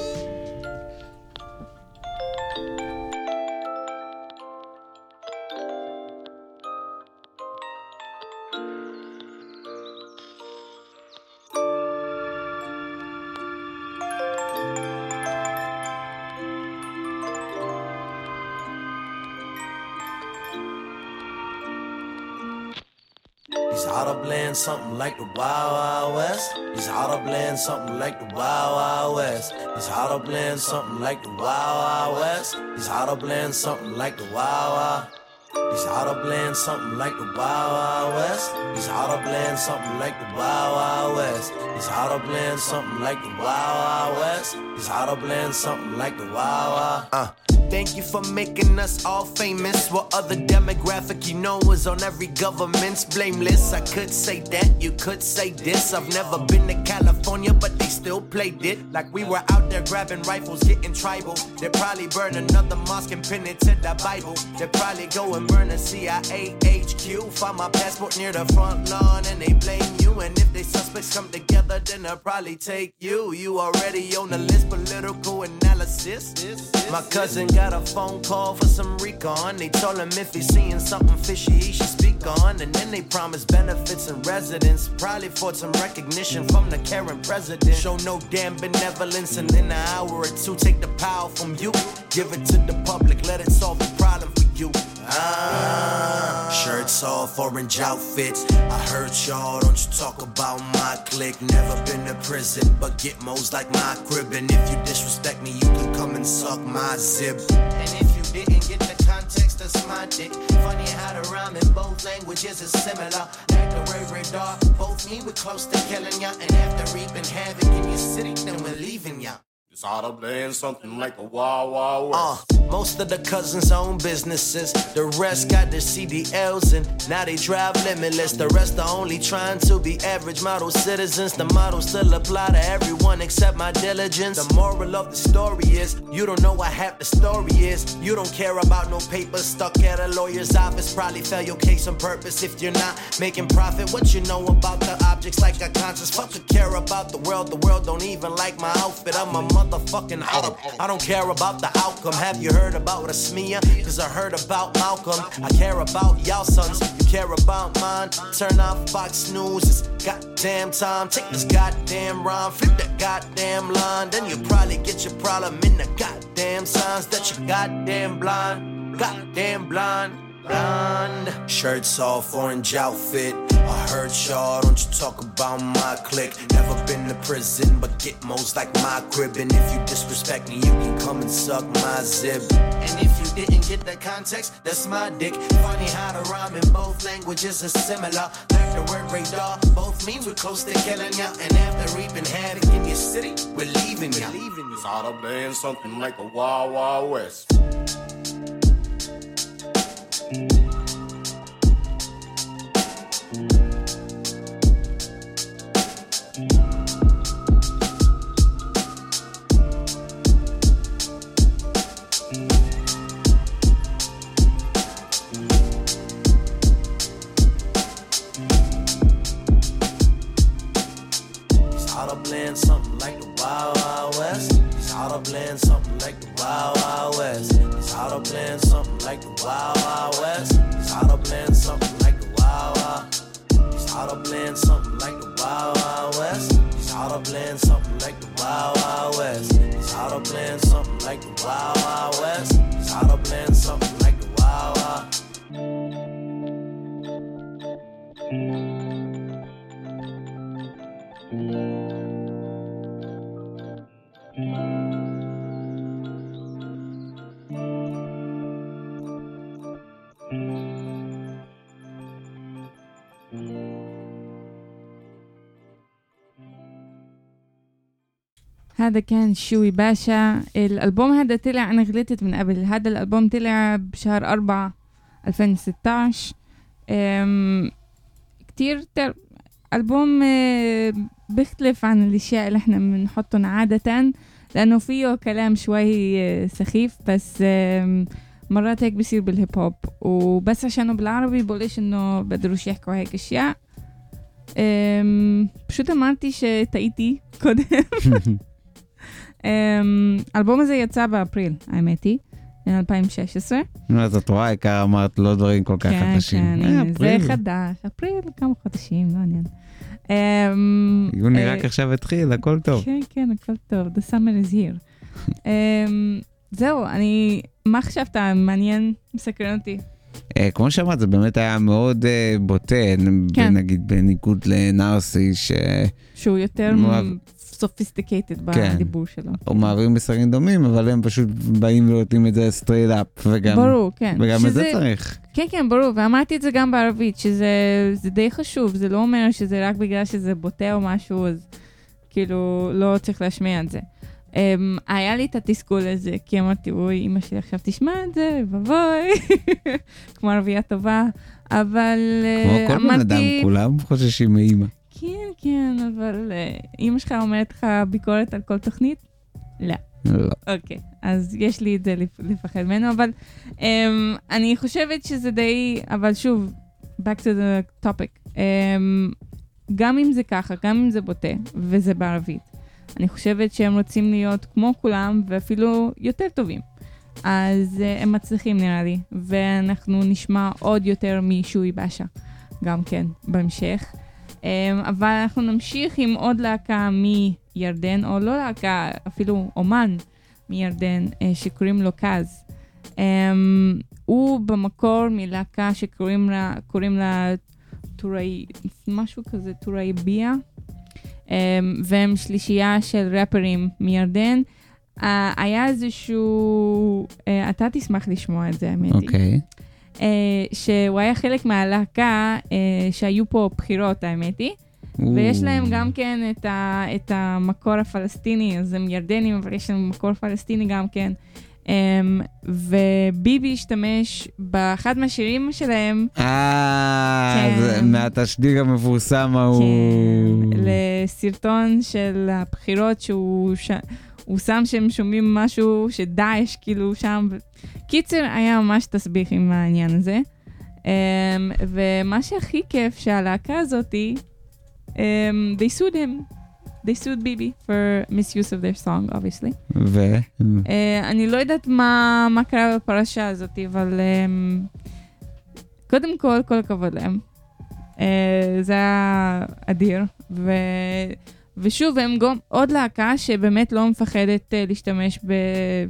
Blend something like the Wild Wild West. It's how to blend something like the Wild Wild West. It's how to blend something like the Wild Wild West. It's how to blend something like the Wild Wild. It's how to blend something like the Wild Wild West. It's how to blend something like the Wild Wild West. It's how to blend something like the Wild Wild West. It's how to blend something like the Wild Wild. Uh. Thank you for making us all famous. What other demographic you know is on every government's blame list? I could say that, you could say this. I've never been to California, but they still played it like we were out there grabbing rifles, getting tribal. They'd probably burn another mosque and pin it to the Bible. They'd probably go and burn a C I A H Q. Find my passport near the front lawn and they blame you. And if they suspects come together, then they'll probably take you. You already on the list, political analysis. My cousin got a phone call for some recon. They told him if he's seeing something fishy, he should speak on. And then they promised benefits and residence. Probably for some recognition from the current president. Show no damn benevolence, and in an hour or two, take the power from you. Give it to the public, let it solve the problem for you. Ah, shirts off, orange outfits. I heard y'all, don't you talk about my clique. Never been to prison, but get mo's like my crib. And if you disrespect me, you can come and suck my zip. And if you didn't get the context, that's my dick. Funny how the rhyme in both languages is similar. Like the word radar, both mean we're close to killing ya. And after reaping havoc in your city, then we're leaving ya. It's how to blend something like a Wild Wild West. Uh, most of the cousins own businesses. The rest got their C D Ls and now they drive limitless. The rest are only trying to be average model citizens. The model still apply to everyone except my diligence. The moral of the story is, you don't know what half the story is. You don't care about no papers stuck at a lawyer's office. Probably fail your case on purpose if you're not making profit. What you know about the objects like a conscience? Fuck to care about the world. The world don't even like my outfit. I'm a motherfucking Arab. I don't care about the outcome. Have you heard about a smear? Cause I heard about Malcolm. I care about y'all sons. You care about mine? Turn off Fox News. It's goddamn time. Take this goddamn rhyme. Flip that goddamn line. Then you probably get your problem in the goddamn signs that you're goddamn blind. Goddamn blind. Blonde. Shirts off, orange outfit. I heard y'all, don't you talk about my clique. Never been to prison, but get mo's like my crib. And if you disrespect me, you can come and suck my zip. And if you didn't get the context, that's my dick. Funny how the rhyme in both languages is similar. Like the word radar, both mean we're close to killing ya. And after reaping havoc in your city, we're leaving ya. It's how to blend something like a Wild Wild West. hot up playing something like the Wild Wild West. It's hot up playing something like the Wild Wild West. It's hot up playing something like the Wild Wild West. It's hot up playing something like the Wild Wild. It's hot up playing something like the Wild Wild West. It's hot up playing something like the Wild Wild West. It's hot up playing something like the Wild Wild West. It's hot up playing something like the Wild Wild. هذا كان شوي باشا. الألبوم هذا طلع، أنا غلطت من قبل، هذا الألبوم طلع بشهر أربعة ألفين وستة عشر. كتير تر... ألبوم بيختلف عن الأشياء اللي احنا بنحطهم عادة، لأنه فيه كلام شوي سخيف، بس مرات هيك بيصير بالهيب هوب، وبس عشانه بالعربي بقولش إنه بدروش يحكوا هيك أشياء. פשוט אמרתי שטעיתי קודם. האלבום הזה יצא באפריל, האמת היא, אלפיים ושש עשרה. אז את רואה, העיקר אמרת לא דברים כל כך חדשים. כן, כן, זה חדש, אפריל, כמה חודשים, לא עניין. יוני רק עכשיו התחיל, הכל טוב. כן, כן, הכל טוב, the summer is here. זהו, אני, מה חשבת? מעניין, מסקרן אותי. כמו שאמרת, זה באמת היה מאוד בוטה, נגיד בניגוד לנארסי, שהוא יותר סופיסטיקטד בדיבור שלו. או מעברים בשרים דומים, אבל הם פשוט באים ולותים את זה סטרייט אפ, וגם את זה צריך. כן, כן, ברור, ואמרתי את זה גם בערבית, שזה די חשוב, זה לא אומר שזה רק בגלל שזה בוטה או משהו, אז כאילו לא צריך להשמיע את זה. Um, היה לי את התסכול הזה, כי אמרתי, אוי, אמא שלי עכשיו תשמע את זה, ובוי, כמו ערבייה טובה, אבל כמו uh, כל אמרתי... בן אדם, כולם חוששים מאמא. כן, כן, אבל uh, אמא שלך אומרת לך ביקורת על כל תוכנית? לא. לא. אוקיי, okay, אז יש לי את זה לפחד ממנו, אבל um, אני חושבת שזה די, אבל שוב, back to the topic, um, גם אם זה ככה, גם אם זה בוטה, וזה בערבית, אני חושבת שהם רוצים להיות כמו כולם, ואפילו יותר טובים. אז uh, הם מצליחים נראה לי, ואנחנו נשמע עוד יותר משוי באשה, גם כן, בהמשך. Um, אבל אנחנו נמשיך עם עוד להקה מירדן, או לא להקה, אפילו אומן מירדן, uh, שקוראים לו קאז. Um, הוא במקור מלהקה שקוראים לה, קוראים לה טוראי, משהו כזה, טוראי ביה. Um, והם שלישייה של רפרים מירדן. Uh, היה איזשהו, uh, אתה תשמח לשמוע את זה, האמת היא. אוקיי. Uh, שהוא היה חלק מהלהקה, uh, שהיו פה בחירות, האמת היא. ויש להם גם כן את, ה, את המקור הפלסטיני, אז הם ירדנים, אבל יש להם מקור פלסטיני גם כן. Um, וביבי השתמש באחד מהשירים שלהם. אה, כן. מהתשדיר המפורסם הוא... כן, לסרטון של הבחירות שהוא ש... הוא שם שהם שומעים משהו שדאעש כאילו שם. קיצר, היה ממש תסביך עם העניין הזה. Um, ומה שהכי כיף שהלהקה הזאת, um, they sued him. They sued Bibi for misuse of their song, obviously. ו? Uh, אני לא יודעת מה, מה קרה בפרשה הזאת, אבל um, קודם כל, כל הכבוד להם. Uh, זה היה אדיר. ו, ושוב, הם גם עוד להקה שבאמת לא מפחדת uh, להשתמש ב...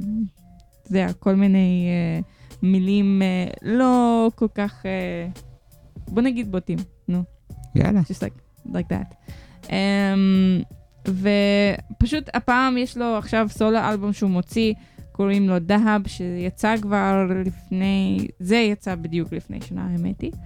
זה כל מיני uh, מילים uh, לא כל כך... Uh, בוא נגיד בוטים, נו. יאללה. Just like, like that. Um, ופשוט הפעם יש לו עכשיו סולו אלבום שהוא מוציא, קוראים לו דהב, שיצא כבר לפני, זה יצא בדיוק לפני שנה, האמת היא.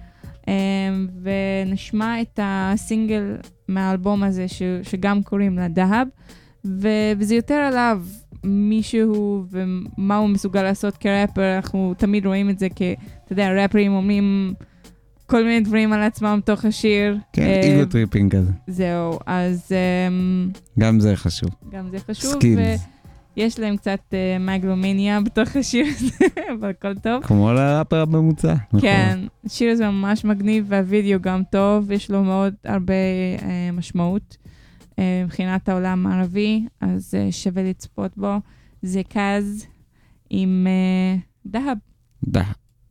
ונשמע את הסינגל מהאלבום הזה, ש, שגם קוראים לה דהב, וזה יותר עליו מישהו ומה הוא מסוגל לעשות כראפר. אנחנו תמיד רואים את זה כ, אתה יודע, ראפרים אומרים כל מיני דברים על עצמם תוך השיר. כן, איגו טריפינג כזה. זהו, אז... גם זה חשוב. גם זה חשוב. סקילס. ויש להם קצת מגלומניה בתוך השיר הזה, אבל הכל טוב. כמו לראפר הממוצע. כן, השיר הזה ממש מגניב, והווידאו גם טוב, יש לו מאוד הרבה משמעות. מבחינת העולם הערבי, אז שווה לצפות בו. זה קאז עם דהב. דהב.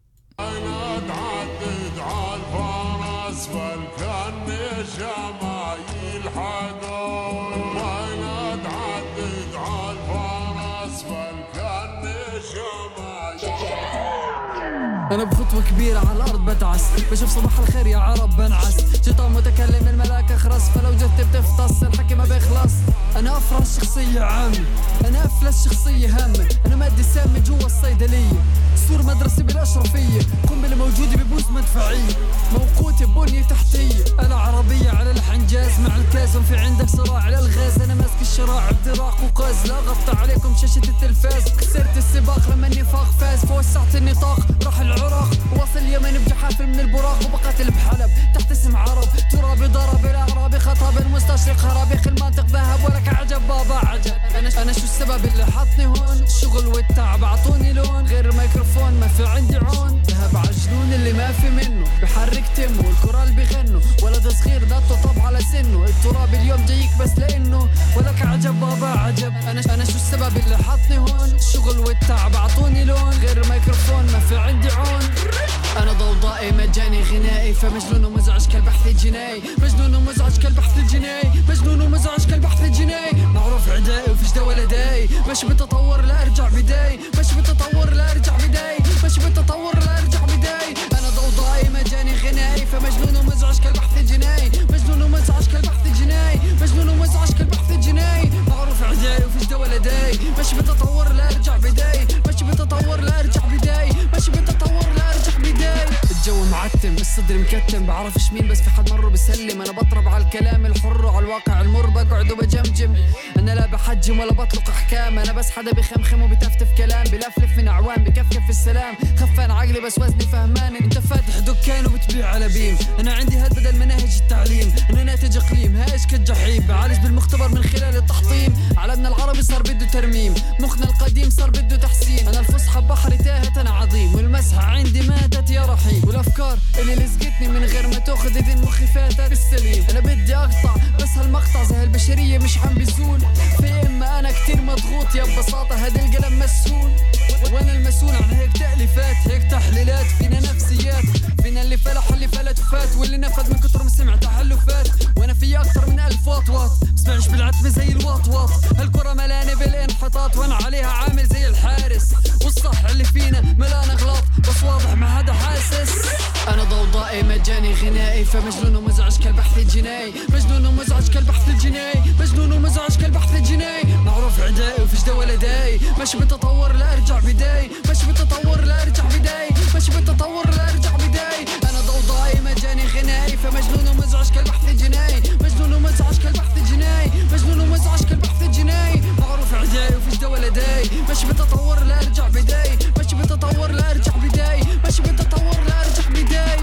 أنا بخطوة كبيرة على الأرض بتعس بشوف صباح الخير يا عرب بنعس جيطان متكلم الملاك أخرس فلو جت بتفطس الحكي ما بيخلص أنا أفرس شخصية عام أنا أفلس شخصية هامة أنا مادي سامي جوا الصيدلية سور مدرسة بالأشرفية قنبلة موجودة ببوز مدفعية موقوتة بنية تحتية أنا عربية على الحنجاز مع الكاز في عندك صراع على الغاز أنا ماسك الشراع بدراق وقاز لا غطى عليكم شاشة التلفاز خسرت السباق لما النفاق فاز فوسعت النطاق راح العراق وصل اليمن بجحافل من البراق وبقاتل بحلب تحت اسم عرب ترابي ضرب الأعرابي خطاب المستشرق خرابيخ المنطق ذهب ولك عجب بابا عجب أنا, أنا شو السبب اللي حطني هون الشغل والتعب عطوني لون غير الميكروفون ما في عندي عون ذهب عجنون اللي ما في منه بحرك تمه والكورال بيغنوا ولد صغير داته طب على سنه التراب اليوم جايك بس لأنه ولك عجب بابا عجب أنا, أنا شو السبب اللي حطني هون الشغل والتعب عطوني لون غير الميكروفون ما في عندي عون أنا ضوضائي مجاني غنائي فمجنون ومزعج كالبحث الجنائي مجنون ومزعج كالبحث الجنائي مجنون ومزعج كالبحث الجنائي معروف عدائي وفيش دولة داي ماشي بتطور لا أرجع بداي ماشي بتطور لا أرجع بداي ماشي بتطور لا أرجع بداي أنا ضوضائي مجاني غنائي فمجنون ومزعج كالبحث الجنائي مجنون ومزعج كالبحث الجنائي مجنون ومزعج كالبحث الجنائي معروف عدائي وفيش دولة داي ماشي بتطور لا أرجع بداي ماشي بتطور لا أرجع بداي ماشي بتطور لا أرجع بداي الجو معتم الصدر مكتم بعرفش مين بس في حد مره بسلم انا بطرب على الكلام الحر وعلى الواقع المر بقعد وبجمجم انا لا بحجم ولا بطلق احكام انا بس حدا بخمخم وبتفتف كلام بلفلف من اعوام بكفكف السلام خفان عقلي بس وزني فهمان انت فاتح دكان وبتبيع على بيم انا عندي هاد بدل مناهج التعليم انا ناتج اقليم هايش كالجحيم بعالج بالمختبر من خلال التحطيم علمنا العربي صار بده ترميم مخنا القديم صار بده تحسين انا الفصحى بحري تاهت انا عظيم والمسحه عندي ماتت يا رحيم والافكار اللي لزقتني من غير ما تاخذ اذن مخي فاتت بالسليم انا بدي اقطع بس هالمقطع زي البشريه مش عم بيزول في اما انا كتير مضغوط يا ببساطه هذا القلم مسؤول وانا المسؤول عن هيك تأليفات هيك تحليلات فينا نفسيات فينا اللي فلح واللي فلت وفات واللي نفذ من كتر ما سمع تحلفات وانا في اكتر من ألف واط واط بسمعش بالعتمه زي الواط واط هالكره ملانه بالانحطاط وانا عليها عامل زي الحارس والصح اللي فينا ملان اغلاط بس واضح ما حدا حاسس انا ضوضائي مجاني غنائي فمجنون ومزعج كالبحث الجنائي مجنون ومزعج كالبحث الجنائي مجنون ومزعج كالبحث الجنائي معروف عدائي وفيش دولة داي ماشي بتطور لا ارجع بداي ماشي بتطور لا ارجع بداي ماشي بتطور لا ارجع بداي انا ضوضائي مجاني غنائي فمجنون ومزعج كالبحث الجنائي مجنون ومزعج كالبحث الجنائي مجنون ومزعج كالبحث الجنائي معروف عدائي وفيش دولة داي ماشي بتطور لا ارجع بداي ماشي بتطور لا ارجع بداي ماشي بتطور لا ارجع بداي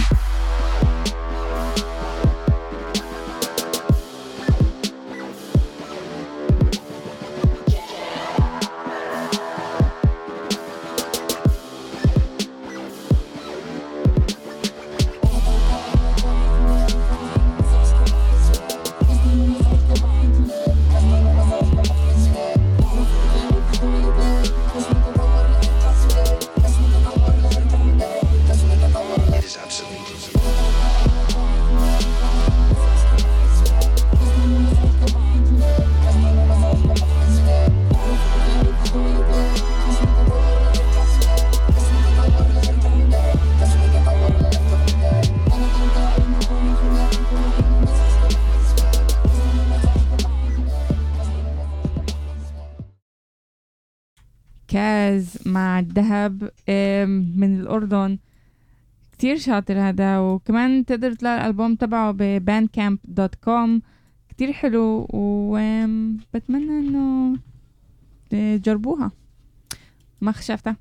كاز مع الذهب من الأردن كتير شاطر هذا وكمان تقدر تلاقي الألبوم تبعه بباندكامب دوت كوم كتير حلو وبتمنى انه تجربوها ما חשבת?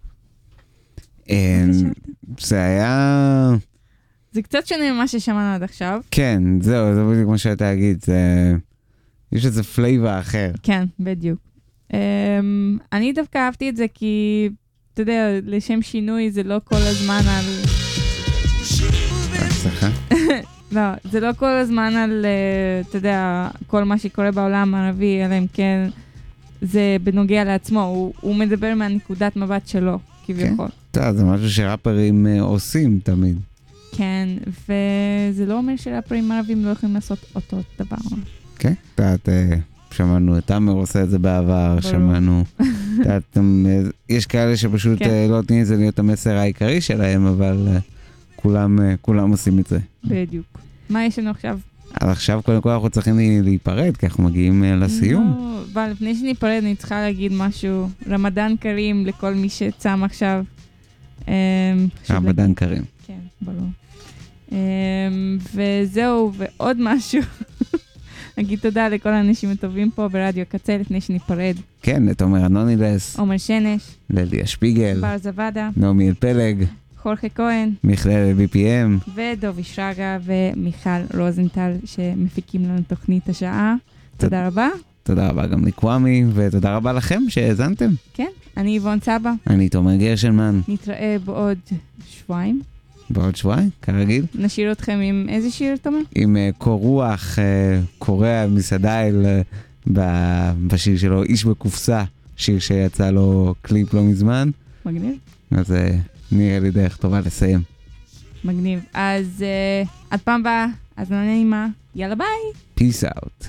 זה היה... זה קצת שונה ממה ששמענו עד עכשיו. כן, זהו, זה בדיוק מה שאתה אגיד, יש איזה פלייבה אחר. כן, בדיוק. אני דווקא אהבתי את זה כי, אתה יודע, לשם שינוי זה לא כל הזמן על... הצלחה. לא, זה לא כל הזמן על, uh, אתה יודע, כל מה שקורה בעולם הערבי, אלא אם כן זה בנוגע לעצמו, הוא, הוא מדבר מהנקודת מבט שלו, כביכול. כן, זה משהו שראפרים uh, עושים תמיד. כן, וזה לא אומר שראפרים ערבים לא יכולים לעשות אותו דבר. כן, אתה יודעת, שמענו את אמר עושה את זה בעבר, שמענו, יש כאלה שפשוט לא נותנים את זה להיות המסר העיקרי שלהם, אבל כולם עושים את זה. בדיוק. מה יש לנו עכשיו? אז עכשיו קודם כל אנחנו צריכים להיפרד, כי אנחנו מגיעים לסיום. אבל לפני שניפרד אני צריכה להגיד משהו, רמדאן קרים לכל מי שצם עכשיו. רמדאן קרים. כן, ברור. וזהו, ועוד משהו. נגיד תודה לכל האנשים הטובים פה ברדיו הקצה לפני שניפרד. כן, לתומר אנונילס. עומר שנש. לליה שפיגל. בר זוואדה. נעמי אלפלג. חורכה כהן. מכלל בי פי אם. ודובי שרגא ומיכל רוזנטל שמפיקים לנו תוכנית השעה. תודה רבה. תודה רבה גם לקוואמי, ותודה רבה לכם שהאזנתם. כן, אני איבון סבא. אני תומר גרשנמן. נתראה בעוד שבועיים. בעוד שבועיים, כרגיל. נשאיר אתכם עם איזה שיר, תומר? עם uh, קור רוח, uh, קורע מסעדייל uh, בשיר שלו, איש בקופסה, שיר שיצא לו קליפ לא מזמן. מגניב. אז uh, נראה לי דרך טובה לסיים. מגניב. אז uh, עד פעם הבאה, אז נעימה, יאללה ביי. Peace out.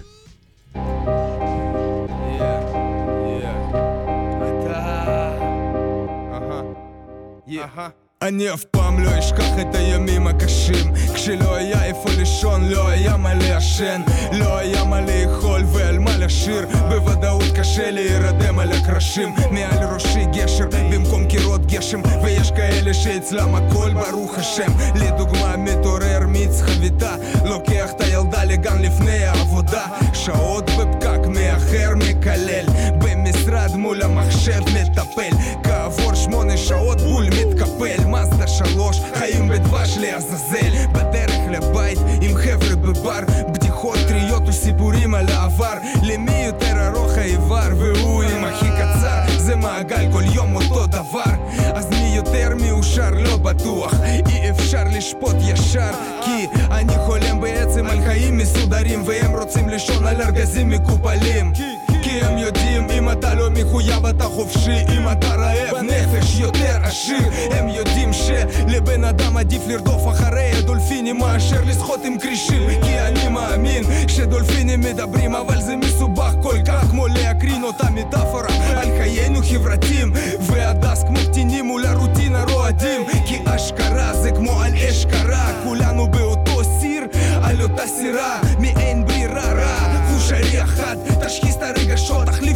אני אף פעם לא אשכח את הימים הקשים, כשלא היה איפה לישון, לא היה מה לעשן, לא היה מה לאכול ועל מה לשיר. בוודאות קשה להירדם על הקרשים, מעל ראשי גשר במקום קירות גשם, ויש כאלה שאצלם הכל ברוך השם. לדוגמה מתעורר מיץ חביתה, לוקח את הילדה לגן לפני העבודה, שעות בפקק מאחר מקלל, במשרד מול המחשב מטפל, כעבור שמונה שעות בול מתקפל, מזדה שלוש, חיים בדבש לעזאזל, בדרך לבית עם חבר'ה בבר, בדיחות טריות וסיפורים על העבר, למי יותר ארוך האיבר והוא עם הכי קצר, זה מעגל כל יום אותו דבר, אז מי יותר מאושר לא בטוח, אי אפשר לשפוט ישר, כי אני חולם בעצם על חיים מסודרים, והם רוצים לישון על ארגזים מקופלים, כי הם יודעים אם אתה לא מחויב אתה חופשי, אם אתה רעב נפש יותר עשיר, הם יודעים שלבן אדם עדיף לרדוף אחרי הדולפינים מאשר לשחות עם קרישים, כי אני מאמין שדולפינים מדברים, אבל זה מסובך כל כך כמו להקרין אותה מטאפורה על חיינו חברתיים, והדס כמו קטינים מול הרוטינה רועדים, כי אשכרה זה כמו על אש קרה, כולנו באותו סיר על אותה סירה, מאין ברירה רע, חושרי אחת תשחיס את הרגשות, תחליט